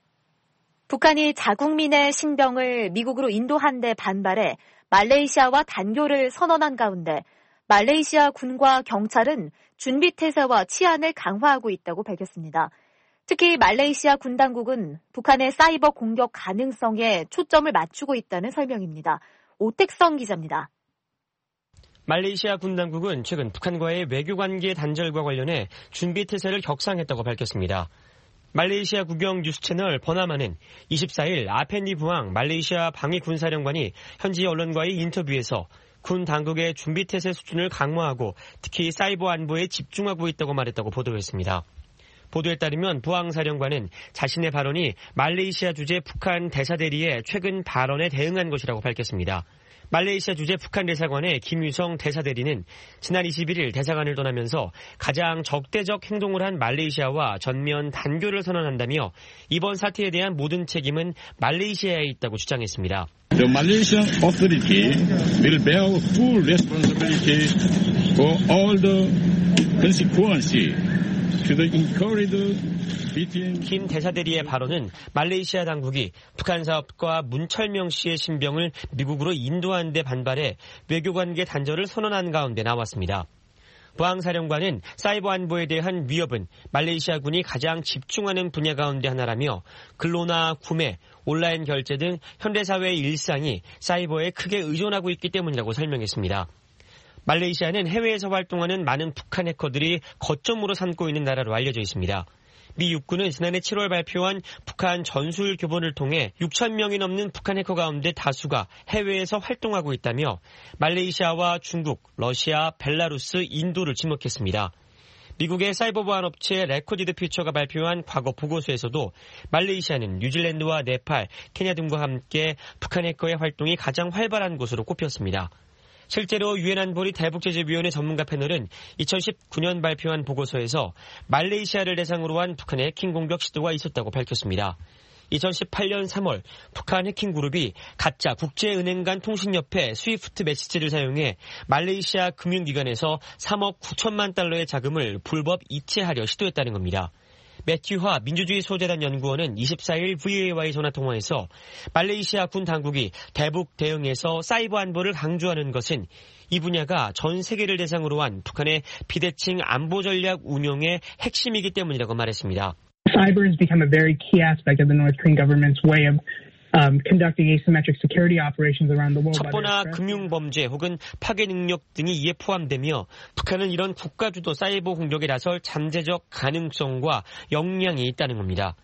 북한이 자국민의 신병을 미국으로 인도한 데 반발해 말레이시아와 단교를 선언한 가운데 말레이시아 군과 경찰은 준비태세와 치안을 강화하고 있다고 밝혔습니다. 특히 말레이시아 군 당국은 북한의 사이버 공격 가능성에 초점을 맞추고 있다는 설명입니다. 오택성 기자입니다. 말레이시아 군 당국은 최근 북한과의 외교관계 단절과 관련해 준비태세를 격상했다고 밝혔습니다. 말레이시아 국영 뉴스 채널 버나마는 24일 아펜디 부앙 말레이시아 방위군사령관이 현지 언론과의 인터뷰에서 군 당국의 준비태세 수준을 강화하고 특히 사이버 안보에 집중하고 있다고 말했다고 보도했습니다. 보도에 따르면 부앙 사령관은 자신의 발언이 말레이시아 주재 북한 대사대리의 최근 발언에 대응한 것이라고 밝혔습니다. 말레이시아 주재 북한 대사관의 김유성 대사대리는 지난 21일 대사관을 떠나면서 가장 적대적 행동을 한 말레이시아와 전면 단교를 선언한다며 이번 사태에 대한 모든 책임은 말레이시아에 있다고 주장했습니다. The Malaysian authority will bear full responsibility for all the consequences to the incurred. 김 대사대리의 발언은 말레이시아 당국이 북한 사업가 문철명 씨의 신병을 미국으로 인도한 데 반발해 외교관계 단절을 선언한 가운데 나왔습니다. 부앙 사령관은 사이버 안보에 대한 위협은 말레이시아 군이 가장 집중하는 분야 가운데 하나라며 근로나 구매, 온라인 결제 등 현대사회의 일상이 사이버에 크게 의존하고 있기 때문이라고 설명했습니다. 말레이시아는 해외에서 활동하는 많은 북한 해커들이 거점으로 삼고 있는 나라로 알려져 있습니다. 미 육군은 지난해 7월 발표한 북한 전술 교본을 통해 6,000명이 넘는 북한 해커 가운데 다수가 해외에서 활동하고 있다며 말레이시아와 중국, 러시아, 벨라루스, 인도를 지목했습니다. 미국의 사이버 보안 업체 레코디드 퓨처가 발표한 과거 보고서에서도 말레이시아는 뉴질랜드와 네팔, 케냐 등과 함께 북한 해커의 활동이 가장 활발한 곳으로 꼽혔습니다. 실제로 유엔 안보리 대북제재위원회 전문가 패널은 2019년 발표한 보고서에서 말레이시아를 대상으로 한 북한의 해킹 공격 시도가 있었다고 밝혔습니다. 2018년 3월 북한 해킹 그룹이 가짜 국제은행 간 통신협회 스위프트 메시지를 사용해 말레이시아 금융기관에서 3억 9천만 달러의 자금을 불법 이체하려 시도했다는 겁니다. 매튜화 민주주의 소재단 연구원은 24일 VOA와의 전화통화에서 말레이시아 군 당국이 대북 대응에서 사이버 안보를 강조하는 것은 이 분야가 전 세계를 대상으로 한 북한의 비대칭 안보 전략 운용의 핵심이기 때문이라고 말했습니다. Cyber has become a very key aspect of the North Korean government's way of conducting asymmetric security operations around the world. 첩보나 금융범죄 혹은 파괴 능력 등이 이에 포함되며 북한은 이런 국가주도 사이버 공격에 나설 잠재적 가능성과 역량이 있다는 겁니다.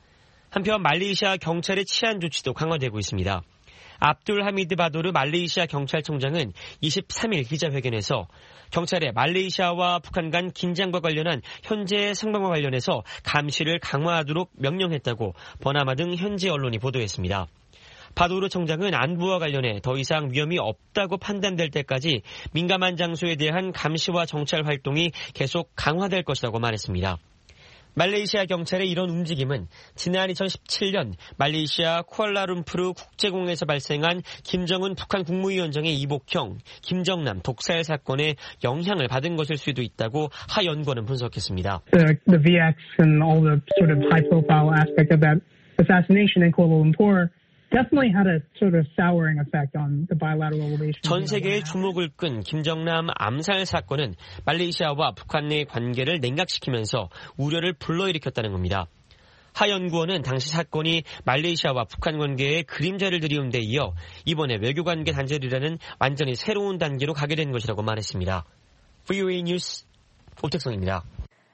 한편 말레이시아 경찰의 치안 조치도 강화되고 있습니다. 압둘 하미드 바도르 말레이시아 경찰청장은 23일 기자회견에서 경찰에 말레이시아와 북한 간 긴장과 관련한 현재 상황과 관련해서 감시를 강화하도록 명령했다고 버나마 등 현지 언론이 보도했습니다. 바도르 청장은 안보와 관련해 더 이상 위험이 없다고 판단될 때까지 민감한 장소에 대한 감시와 정찰 활동이 계속 강화될 것이라고 말했습니다. 말레이시아 경찰의 이런 움직임은 지난 2017년 말레이시아 쿠알라룸푸르 국제공항에서 발생한 김정은 북한 국무위원장의 이복형, 김정남 독살 사건에 영향을 받은 것일 수도 있다고 하 연구원은 분석했습니다. The VX and all the sort of high-profile aspect of that assassination in Kuala Lumpur definitely had a sort of souring effect on the bilateral relations. 전 세계의 주목을 끈 김정남 암살 사건은 말레이시아와 북한 내 관계를 냉각시키면서 우려를 불러일으켰다는 겁니다. 하 연구원은 당시 사건이 말레이시아와 북한 관계에 그림자를 들이운 데 이어 이번에 외교관계 단절이라는 완전히 새로운 단계로 가게 된 것이라고 말했습니다. VOA 뉴스 오택성입니다.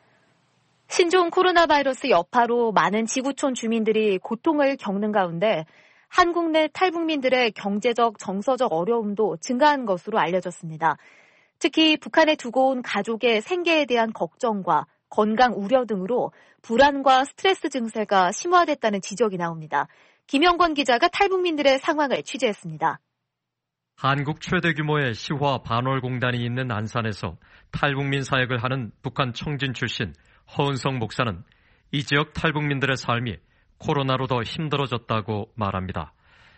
신종 코로나 바이러스 여파로 많은 지구촌 주민들이 고통을 겪는 가운데 한국 내 탈북민들의 경제적, 정서적 어려움도 증가한 것으로 알려졌습니다. 특히 북한에 두고 온 가족의 생계에 대한 걱정과 건강 우려 등으로 불안과 스트레스 증세가 심화됐다는 지적이 나옵니다. 김영권 기자가 탈북민들의 상황을 취재했습니다. 한국 최대 규모의 시화 반월공단이 있는 안산에서 탈북민 사역을 하는 북한 청진 출신 허은성 목사는 이 지역 탈북민들의 삶이 코로나로 더 힘들어졌다고 말합니다.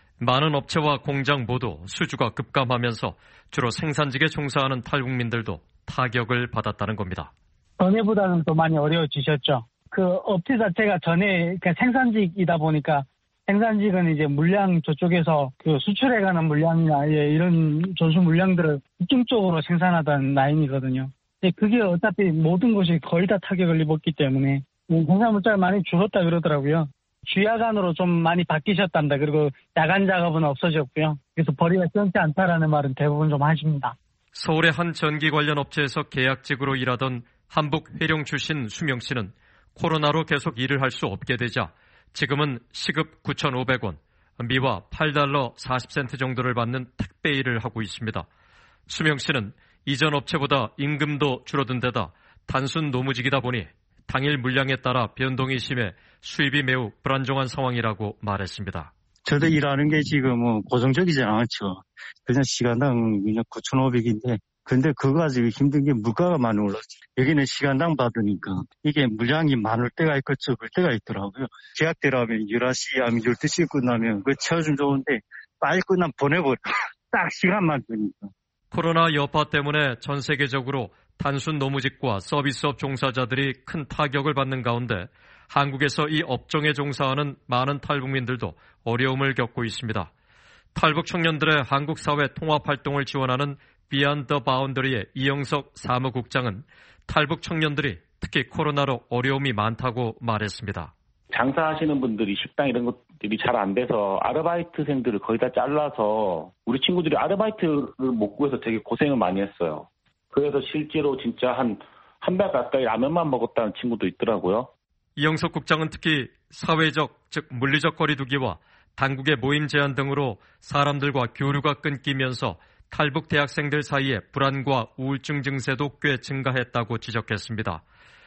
많은 업체와 공장 모두 수주가 급감하면서 주로 생산직에 종사하는 탈북민들도 타격을 받았다는 겁니다. 전에보다는 더 많이 어려워지셨죠. 그 업체 자체가 전에 생산직이다 보니까 생산직은 이제 물량 저쪽에서 그 수출해가는 물량이나 이런 전수 물량들을 집중적으로 생산하던 라인이거든요. 근데 그게 어차피 모든 곳이 거의 다 타격을 입었기 때문에 생산 물자가 많이 줄었다 그러더라고요. 주야간으로 좀 많이 바뀌셨답니다. 그리고 야간 작업은 없어졌고요. 그래서 벌이가 쉽지 않다라는 말은 대부분 좀 하십니다. 서울의 한 전기 관련 업체에서 계약직으로 일하던 한북 회령 출신 수명 씨는 코로나로 계속 일을 할 수 없게 되자 지금은 시급 9,500원, 미화 8달러 40센트 정도를 받는 택배 일을 하고 있습니다. 수명 씨는 이전 업체보다 임금도 줄어든 데다 단순 노무직이다 보니 당일 물량에 따라 변동이 심해 수입이 매우 불안정한 상황이라고 말했습니다. 저도 일하는 게 지금 고정적이지 않죠. 그냥 시간당 그냥 9,500인데 근데 그거 가지고 힘든 게 물가가 많이 올랐죠. 여기는 시간당 받으니까 이게 물량이 많을 때가 있고 적을 때가 있더라고요. 계약대라면 11시 아니면 12시에 끝나면 그 채워주면 좋은데 빨리 끝나면 보내버려. 딱 시간만 주니까. 코로나 여파 때문에 전 세계적으로 단순 노무직과 서비스업 종사자들이 큰 타격을 받는 가운데 한국에서 이 업종에 종사하는 많은 탈북민들도 어려움을 겪고 있습니다. 탈북 청년들의 한국 사회 통합 활동을 지원하는 Beyond the Boundary의 이영석 사무국장은 탈북 청년들이 특히 코로나로 어려움이 많다고 말했습니다. 장사하시는 분들이 식당 이런 것들이 잘 안 돼서 아르바이트생들을 거의 다 잘라서 우리 친구들이 아르바이트를 못 구해서 되게 고생을 많이 했어요. 그래서 실제로 진짜 한 달 가까이 라면만 먹었다는 친구도 있더라고요. 이영석 국장은 특히 사회적, 즉 물리적 거리두기와 당국의 모임 제한 등으로 사람들과 교류가 끊기면서 탈북 대학생들 사이에 불안과 우울증 증세도 꽤 증가했다고 지적했습니다.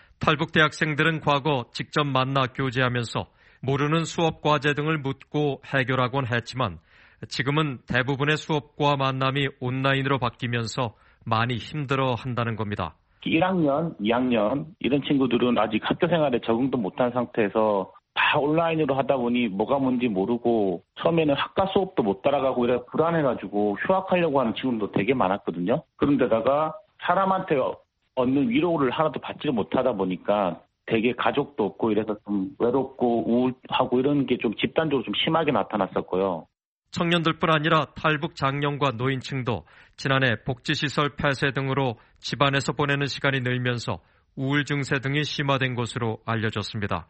탈북 대학생들은 과거 직접 만나 교제하면서 모르는 수업 과제 등을 묻고 해결하곤 했지만 지금은 대부분의 수업과 만남이 온라인으로 바뀌면서 많이 힘들어한다는 겁니다. 1학년, 2학년 이런 친구들은 아직 학교 생활에 적응도 못한 상태에서 다 온라인으로 하다 보니 뭐가 뭔지 모르고 처음에는 학과 수업도 못 따라가고 이래 불안해가지고 휴학하려고 하는 친구들도 되게 많았거든요. 그런데다가 사람한테 얻는 위로를 하나도 받지를 못하다 보니까 되게 가족도 없고 이래서 좀 외롭고 우울하고 이런 게 좀 집단적으로 좀 심하게 나타났었고요. 청년들뿐 아니라 탈북 장년과 노인층도 지난해 복지시설 폐쇄 등으로 집안에서 보내는 시간이 늘면서 우울 증세 등이 심화된 것으로 알려졌습니다.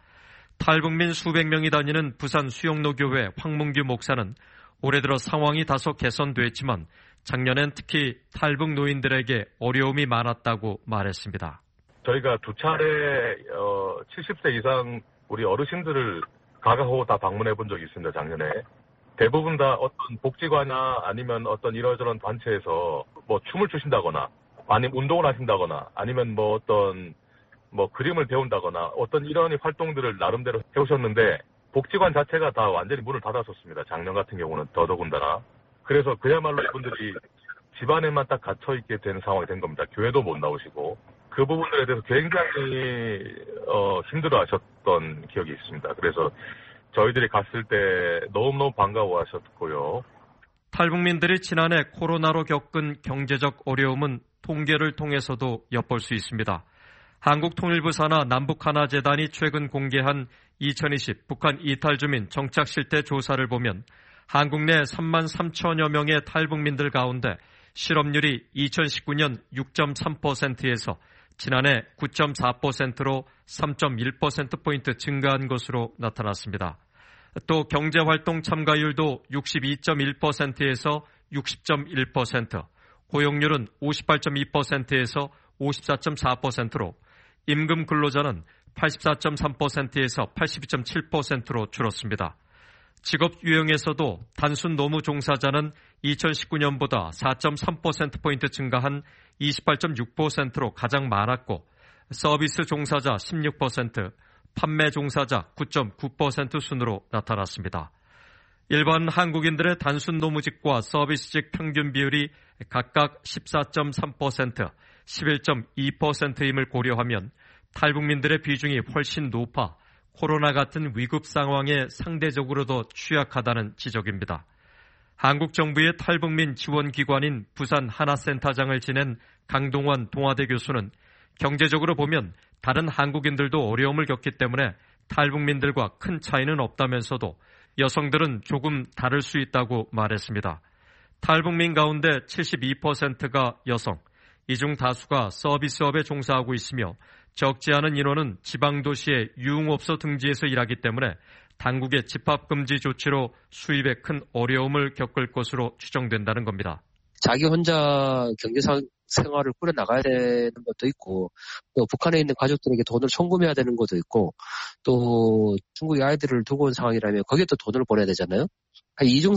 탈북민 수백 명이 다니는 부산 수영로교회 황문규 목사는 올해 들어 상황이 다소 개선됐지만 작년엔 특히 탈북 노인들에게 어려움이 많았다고 말했습니다. 저희가 두 차례 70세 이상 우리 어르신들을 가가호 다 방문해 본 적이 있습니다, 작년에. 대부분 다 어떤 복지관이나 아니면 어떤 이러저런 단체에서 뭐 춤을 추신다거나 아니면 운동을 하신다거나 아니면 뭐 어떤 뭐 그림을 배운다거나 어떤 이런 활동들을 나름대로 해오셨는데 복지관 자체가 다 완전히 문을 닫았었습니다. 작년 같은 경우는 더더군다나. 그래서 그야말로 이분들이 집 안에만 딱 갇혀있게 된 상황이 된 겁니다. 교회도 못 나오시고. 그 부분들에 대해서 굉장히 힘들어하셨던 기억이 있습니다. 그래서 저희들이 갔을 때 너무너무 반가워하셨고요. 탈북민들이 지난해 코로나로 겪은 경제적 어려움은 통계를 통해서도 엿볼 수 있습니다. 한국통일부 산하 남북하나재단이 최근 공개한 2020 북한 이탈주민 정착 실태 조사를 보면 한국 내 3만 3천여 명의 탈북민들 가운데 실업률이 2019년 6.3%에서 지난해 9.4%로 3.1%포인트 증가한 것으로 나타났습니다. 또 경제활동 참가율도 62.1%에서 60.1%, 고용률은 58.2%에서 54.4%로 임금 근로자는 84.3%에서 82.7%로 줄었습니다. 직업 유형에서도 단순 노무 종사자는 2019년보다 4.3%포인트 증가한 28.6%로 가장 많았고 서비스 종사자 16%, 판매 종사자 9.9% 순으로 나타났습니다. 일반 한국인들의 단순 노무직과 서비스직 평균 비율이 각각 14.3%, 11.2%임을 고려하면 탈북민들의 비중이 훨씬 높아 코로나 같은 위급 상황에 상대적으로 더 취약하다는 지적입니다. 한국 정부의 탈북민 지원기관인 부산 하나센터장을 지낸 강동원 동아대 교수는 경제적으로 보면 다른 한국인들도 어려움을 겪기 때문에 탈북민들과 큰 차이는 없다면서도 여성들은 조금 다를 수 있다고 말했습니다. 탈북민 가운데 72%가 여성, 이 중 다수가 서비스업에 종사하고 있으며 적지 않은 인원은 지방도시의 유흥업소 등지에서 일하기 때문에 당국의 집합금지 조치로 수입에 큰 어려움을 겪을 것으로 추정된다는 겁니다. 자기 혼자 경제생활을 꾸려나가야 되는 것도 있고 또 북한에 있는 가족들에게 돈을 송금해야 되는 것도 있고 또 중국의 아이들을 두고 온 상황이라면 거기에 또 돈을 보내야 되잖아요. 2중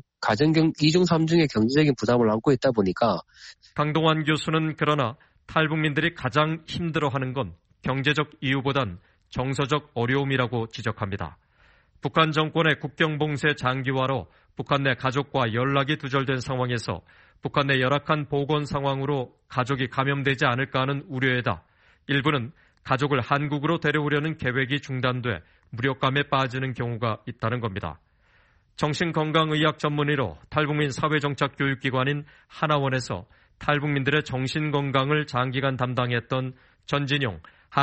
3중의 경제적인 부담을 안고 있다 보니까 강동환 교수는 그러나 탈북민들이 가장 힘들어하는 건 경제적 이유보단 정서적 어려움이라고 지적합니다. 북한 정권의 국경봉쇄 장기화로 북한 내 가족과 연락이 두절된 상황에서 북한 내 열악한 보건 상황으로 가족이 감염되지 않을까 하는 우려에다 일부는 가족을 한국으로 데려오려는 계획이 중단돼 무력감에 빠지는 경우가 있다는 겁니다. 정신건강의학 전문의로 탈북민 사회정착교육기관인 하나원에서 탈북민들의 정신건강을 장기간 담당했던 전진용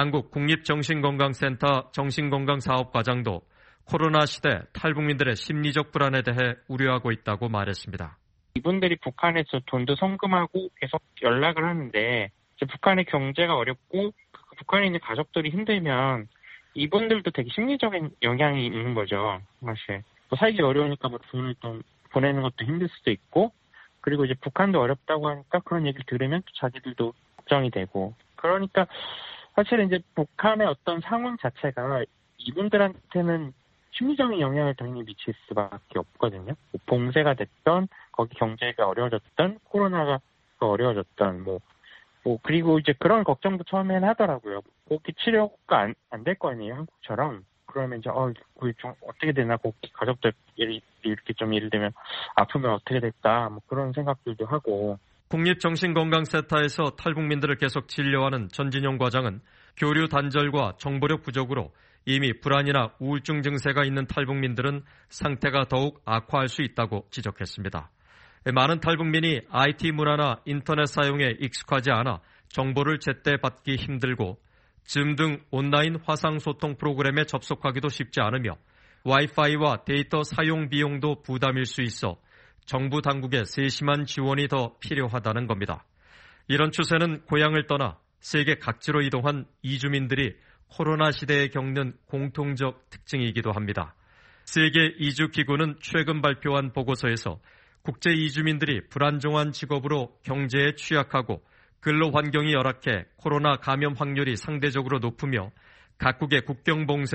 한국국립정신건강센터 정신건강사업과장도 코로나 시대 탈북민들의 심리적 불안에 대해 우려하고 있다고 말했습니다. 이분들이 북한에서 돈도 송금하고 계속 연락을 하는데 이제 북한의 경제가 어렵고 북한에 있는 가족들이 힘들면 이분들도 되게 심리적인 영향이 있는 거죠. 사실 뭐 살기 어려우니까 뭐 돈을 좀 보내는 것도 힘들 수도 있고 그리고 이제 북한도 어렵다고 하니까 그런 얘기를 들으면 또 자기들도 걱정이 되고 그러니까 사실은 이제 북한의 어떤 상황 자체가 이분들한테는 심리적인 영향을 당연히 미칠 수밖에 없거든요. 뭐 봉쇄가 됐던 거기 경제가 어려워졌던 코로나가 어려워졌던 그리고 이제 그런 걱정도 처음에는 하더라고요. 거기 치료가 안 될 거 아니에요, 한국처럼. 그러면 이제 그게 좀 어떻게 되나, 거기 가족들 이렇게 좀 예를 들면 아프면 어떻게 될까, 뭐 그런 생각들도 하고. 국립정신건강센터에서 탈북민들을 계속 진료하는 전진용 과장은 교류 단절과 정보력 부족으로 이미 불안이나 우울증 증세가 있는 탈북민들은 상태가 더욱 악화할 수 있다고 지적했습니다. 많은 탈북민이 IT 문화나 인터넷 사용에 익숙하지 않아 정보를 제때 받기 힘들고 줌 등 온라인 화상소통 프로그램에 접속하기도 쉽지 않으며 와이파이와 데이터 사용 비용도 부담일 수 있어 정부 당국의 세심한 지원이 더 필요하다는 겁니다. 이런 추세는 고향을 떠나 세계 각지로 이동한 이주민들이 코로나 시대에 겪는 공통적 특징이기도 합니다. 세계 이주기구는 최근 발표한 보고서에서 국제 이주민들이 불안정한 직업으로 경제에 취약하고 근로 환경이 열악해 코로나 감염 확률이 상대적으로 높으며 각국의 국경 봉쇄로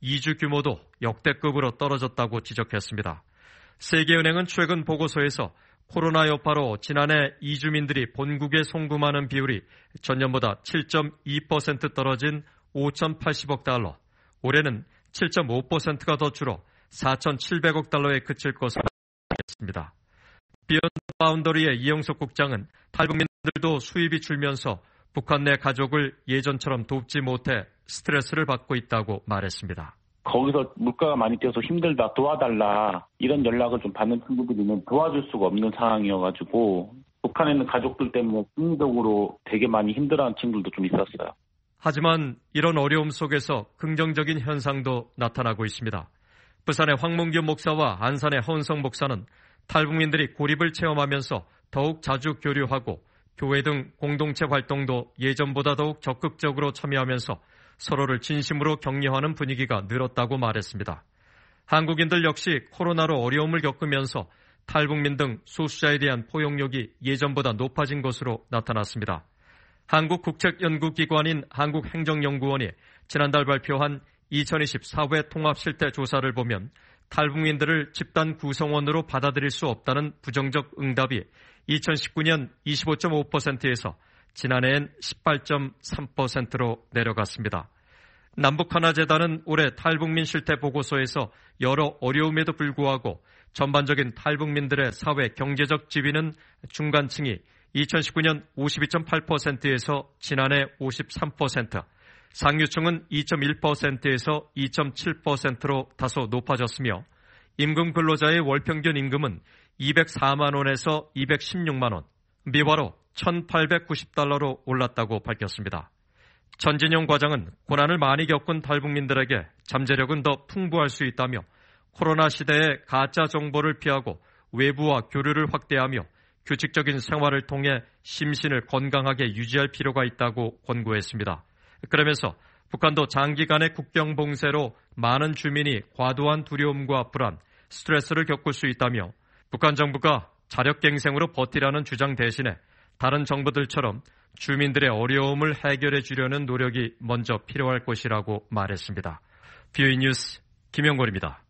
이주 규모도 역대급으로 떨어졌다고 지적했습니다. 세계은행은 최근 보고서에서 코로나 여파로 지난해 이주민들이 본국에 송금하는 비율이 전년보다 7.2% 떨어진 5,080억 달러, 올해는 7.5%가 더 줄어 4,700억 달러에 그칠 것으로 예상했습니다. 비욘드 바운더리의 이영석 국장은 탈북민들도 수입이 줄면서 북한 내 가족을 예전처럼 돕지 못해 스트레스를 받고 있다고 말했습니다. 거기서 물가가 많이 뛰어서 힘들다, 도와달라 이런 연락을 좀 받는 친구들이면 도와줄 수가 없는 상황이어가지고 북한에 있는 가족들 때문에 심리적으로 되게 많이 힘들어하는 친구들도 좀 있었어요. 하지만 이런 어려움 속에서 긍정적인 현상도 나타나고 있습니다. 부산의 황문규 목사와 안산의 허은성 목사는 탈북민들이 고립을 체험하면서 더욱 자주 교류하고 교회 등 공동체 활동도 예전보다 더욱 적극적으로 참여하면서 서로를 진심으로 격려하는 분위기가 늘었다고 말했습니다. 한국인들 역시 코로나로 어려움을 겪으면서 탈북민 등 소수자에 대한 포용력이 예전보다 높아진 것으로 나타났습니다. 한국국책연구기관인 한국행정연구원이 지난달 발표한 2020 사회 통합실태조사를 보면 탈북민들을 집단 구성원으로 받아들일 수 없다는 부정적 응답이 2019년 25.5%에서 지난해엔 18.3%로 내려갔습니다. 남북하나재단은 올해 탈북민 실태 보고서에서 여러 어려움에도 불구하고 전반적인 탈북민들의 사회 경제적 지위는 중간층이 2019년 52.8%에서 지난해 53%, 상류층은 2.1%에서 2.7%로 다소 높아졌으며 임금 근로자의 월평균 임금은 204만 원에서 216만 원, 미화로 1,890달러로 올랐다고 밝혔습니다. 전진영 과장은 고난을 많이 겪은 탈북민들에게 잠재력은 더 풍부할 수 있다며 코로나 시대에 가짜 정보를 피하고 외부와 교류를 확대하며 규칙적인 생활을 통해 심신을 건강하게 유지할 필요가 있다고 권고했습니다. 그러면서 북한도 장기간의 국경 봉쇄로 많은 주민이 과도한 두려움과 불안, 스트레스를 겪을 수 있다며 북한 정부가 자력갱생으로 버티라는 주장 대신에 다른 정부들처럼 주민들의 어려움을 해결해 주려는 노력이 먼저 필요할 것이라고 말했습니다. BOE 뉴스 김영걸입니다.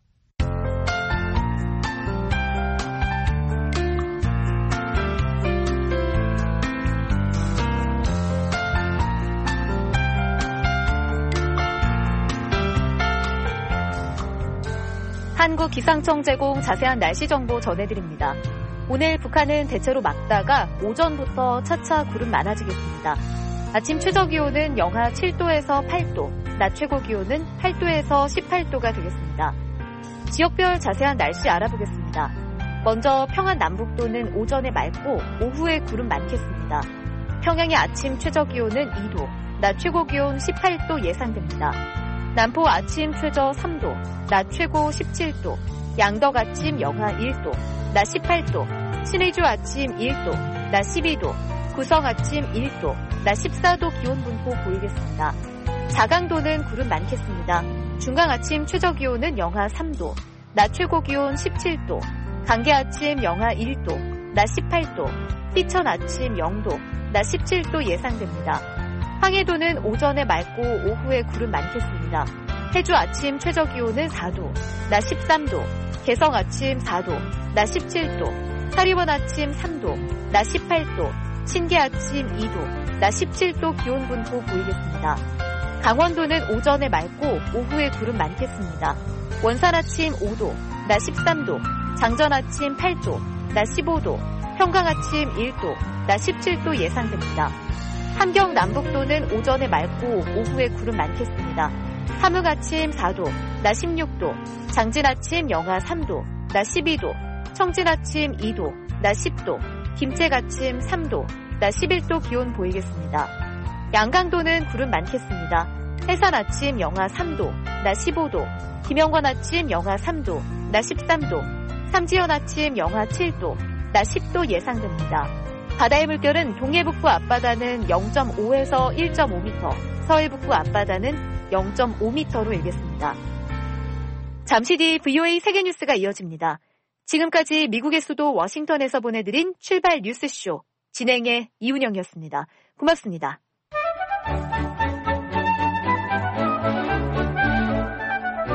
한국기상청 제공 자세한 날씨 정보 전해드립니다. 오늘 북한은 대체로 맑다가 오전부터 차차 구름 많아지겠습니다. 아침 최저기온은 영하 7도에서 8도, 낮 최고기온은 8도에서 18도가 되겠습니다. 지역별 자세한 날씨 알아보겠습니다. 먼저 평안 남북도는 오전에 맑고 오후에 구름 많겠습니다. 평양의 아침 최저기온은 2도, 낮 최고기온 18도 예상됩니다. 남포 아침 최저 3도, 낮 최고 17도, 양덕 아침 영하 1도, 낮 18도, 신의주 아침 1도, 낮 12도, 구성 아침 1도, 낮 14도 기온 분포 보이겠습니다. 자강도는 구름 많겠습니다. 중강 아침 최저 기온은 영하 3도, 낮 최고 기온 17도, 강계 아침 영하 1도, 낮 18도, 희천 아침 0도, 낮 17도 예상됩니다. 황해도는 오전에 맑고 오후에 구름 많겠습니다. 해주 아침 최저 기온은 4도, 낮 13도, 개성 아침 4도, 낮 17도, 사리원 아침 3도, 낮 18도, 신계 아침 2도, 낮 17도 기온 분포 보이겠습니다. 강원도는 오전에 맑고 오후에 구름 많겠습니다. 원산 아침 5도, 낮 13도, 장전 아침 8도, 낮 15도, 평강 아침 1도, 낮 17도 예상됩니다. 함경 남북도는 오전에 맑고 오후에 구름 많겠습니다. 함흥 아침 4도, 낮 16도, 장진 아침 영하 3도, 낮 12도, 청진 아침 2도, 낮 10도, 김책 아침 3도, 낮 11도 기온 보이겠습니다. 양강도는 구름 많겠습니다. 해산 아침 영하 3도, 낮 15도, 김영관 아침 영하 3도, 낮 13도, 삼지연 아침 영하 7도, 낮 10도 예상됩니다. 바다의 물결은 동해북부 앞바다는 0.5에서 1.5m, 서해북부 앞바다는 0.5m로 일겠습니다. 잠시 뒤 VOA 세계뉴스가 이어집니다. 지금까지 미국의 수도 워싱턴에서 보내드린 출발 뉴스쇼, 진행의 이운영이었습니다. 고맙습니다.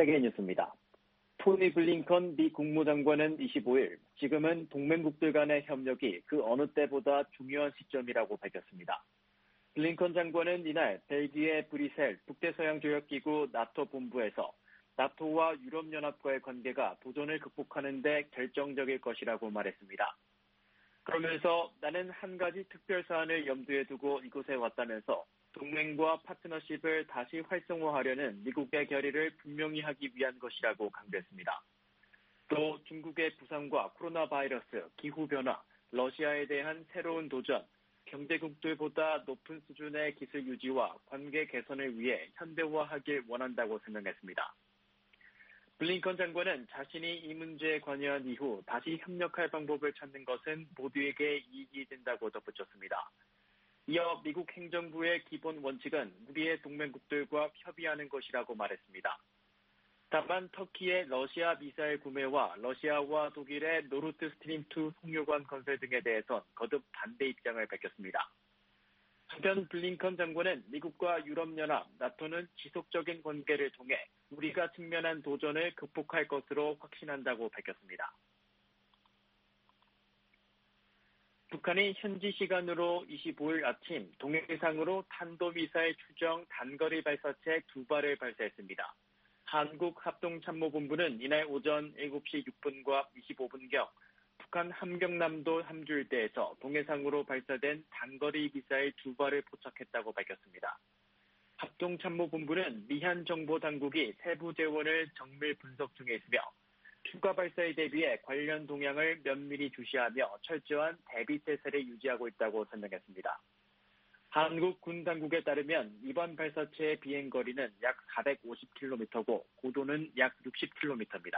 세계뉴스입니다. 토니 블링컨 미 국무장관은 25일 지금은 동맹국들 간의 협력이 그 어느 때보다 중요한 시점이라고 밝혔습니다. 블링컨 장관은 이날 벨기에 브뤼셀 북대서양조약기구 나토 본부에서 나토와 유럽연합과의 관계가 도전을 극복하는 데 결정적일 것이라고 말했습니다. 그러면서 나는 한 가지 특별 사안을 염두에 두고 이곳에 왔다면서 동맹과 파트너십을 다시 활성화하려는 미국의 결의를 분명히 하기 위한 것이라고 강조했습니다. 또 중국의 부상과 코로나 바이러스, 기후변화, 러시아에 대한 새로운 도전, 경제국들보다 높은 수준의 기술 유지와 관계 개선을 위해 현대화하길 원한다고 설명했습니다. 블링컨 장관은 자신이 이 문제에 관여한 이후 다시 협력할 방법을 찾는 것은 모두에게 이익이 된다고 덧붙였습니다. 이어 미국 행정부의 기본 원칙은 우리의 동맹국들과 협의하는 것이라고 말했습니다. 다만 터키의 러시아 미사일 구매와 러시아와 독일의 노르트 스트림2 송유관 건설 등에 대해선 거듭 반대 입장을 밝혔습니다. 한편 블링컨 장관은 미국과 유럽연합, 나토는 지속적인 관계를 통해 우리가 직면한 도전을 극복할 것으로 확신한다고 밝혔습니다. 북한이 현지 시간으로 25일 아침 동해상으로 탄도미사일 추정 단거리 발사체 2발을 발사했습니다. 한국합동참모본부는 이날 오전 7시 6분과 25분경 북한 함경남도 함주 일대에서 동해상으로 발사된 단거리 미사일 2발을 포착했다고 밝혔습니다. 합동참모본부는 미한 정보당국이 세부 재원을 정밀 분석 중에 있으며 추가 발사에 대비해 관련 동향을 면밀히 주시하며 철저한 대비태세를 유지하고 있다고 설명했습니다. 한국 군 당국에 따르면 이번 발사체의 비행거리는 약 450km고 고도는 약 60km입니다.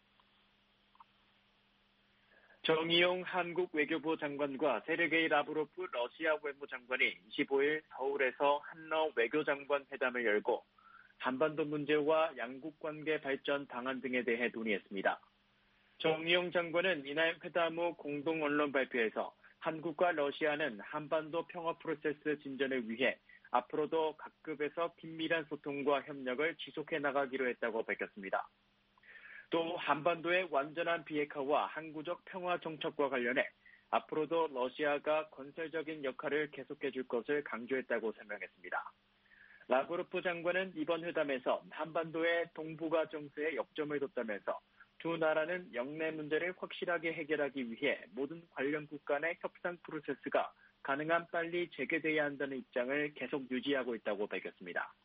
정의용 한국 외교부 장관과 세르게이 라브로프 러시아 외무장관이 25일 서울에서 한러 외교장관 회담을 열고 한반도 문제와 양국 관계 발전 방안 등에 대해 논의했습니다. 정의용 장관은 이날 회담 후 공동 언론 발표에서 한국과 러시아는 한반도 평화 프로세스 진전을 위해 앞으로도 각급에서 긴밀한 소통과 협력을 지속해 나가기로 했다고 밝혔습니다. 또 한반도의 완전한 비핵화와 항구적 평화 정책과 관련해 앞으로도 러시아가 건설적인 역할을 계속해 줄 것을 강조했다고 설명했습니다. 라브로프 장관은 이번 회담에서 한반도의 동북아 정세에 역점을 뒀다면서 두 나라는 영내 문제를 확실하게 해결하기 위해 모든 관련국 간의 협상 프로세스가 가능한 빨리 재개돼야 한다는 입장을 계속 유지하고 있다고 밝혔습니다.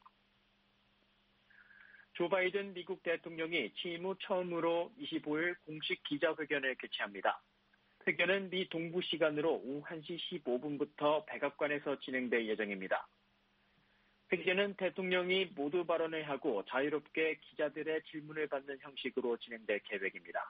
조 바이든 미국 대통령이 취임 후 처음으로 25일 공식 기자회견을 개최합니다. 회견은 미 동부 시간으로 오후 1시 15분부터 백악관에서 진행될 예정입니다. 회견은 대통령이 모두 발언을 하고 자유롭게 기자들의 질문을 받는 형식으로 진행될 계획입니다.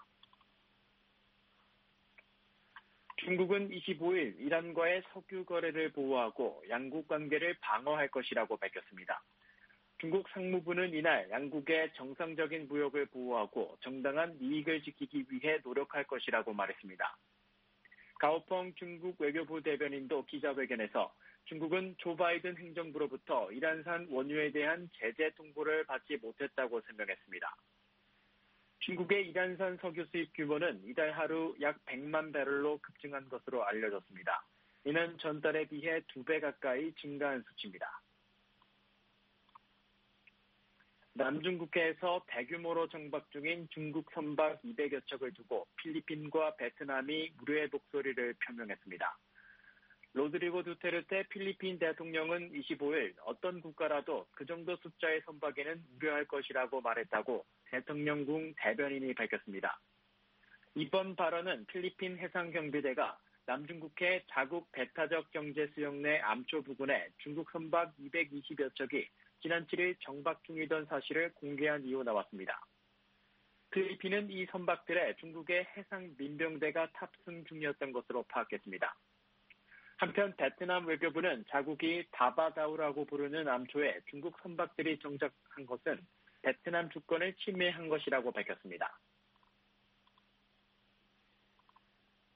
중국은 25일 이란과의 석유 거래를 보호하고 양국 관계를 방어할 것이라고 밝혔습니다. 중국 상무부는 이날 양국의 정상적인 무역을 보호하고 정당한 이익을 지키기 위해 노력할 것이라고 말했습니다. 가오펑 중국 외교부 대변인도 기자회견에서 중국은 조 바이든 행정부로부터 이란산 원유에 대한 제재 통보를 받지 못했다고 설명했습니다. 중국의 이란산 석유 수입 규모는 이달 하루 약 100만 배럴로 급증한 것으로 알려졌습니다. 이는 전달에 비해 2배 가까이 증가한 수치입니다. 남중국해에서 대규모로 정박 중인 중국 선박 200여 척을 두고 필리핀과 베트남이 우려의 목소리를 표명했습니다. 로드리고 두테르테 필리핀 대통령은 25일 어떤 국가라도 그 정도 숫자의 선박에는 우려할 것이라고 말했다고 대통령궁 대변인이 밝혔습니다. 이번 발언은 필리핀 해상경비대가 남중국해 자국 배타적 경제 수역 내 암초 부근에 중국 선박 220여 척이 지난 7일 정박 중이던 사실을 공개한 이후 나왔습니다. 필리핀은 이 선박들에 중국의 해상 민병대가 탑승 중이었던 것으로 파악했습니다. 한편 베트남 외교부는 자국이 다바다우라고 부르는 암초에 중국 선박들이 정착한 것은 베트남 주권을 침해한 것이라고 밝혔습니다.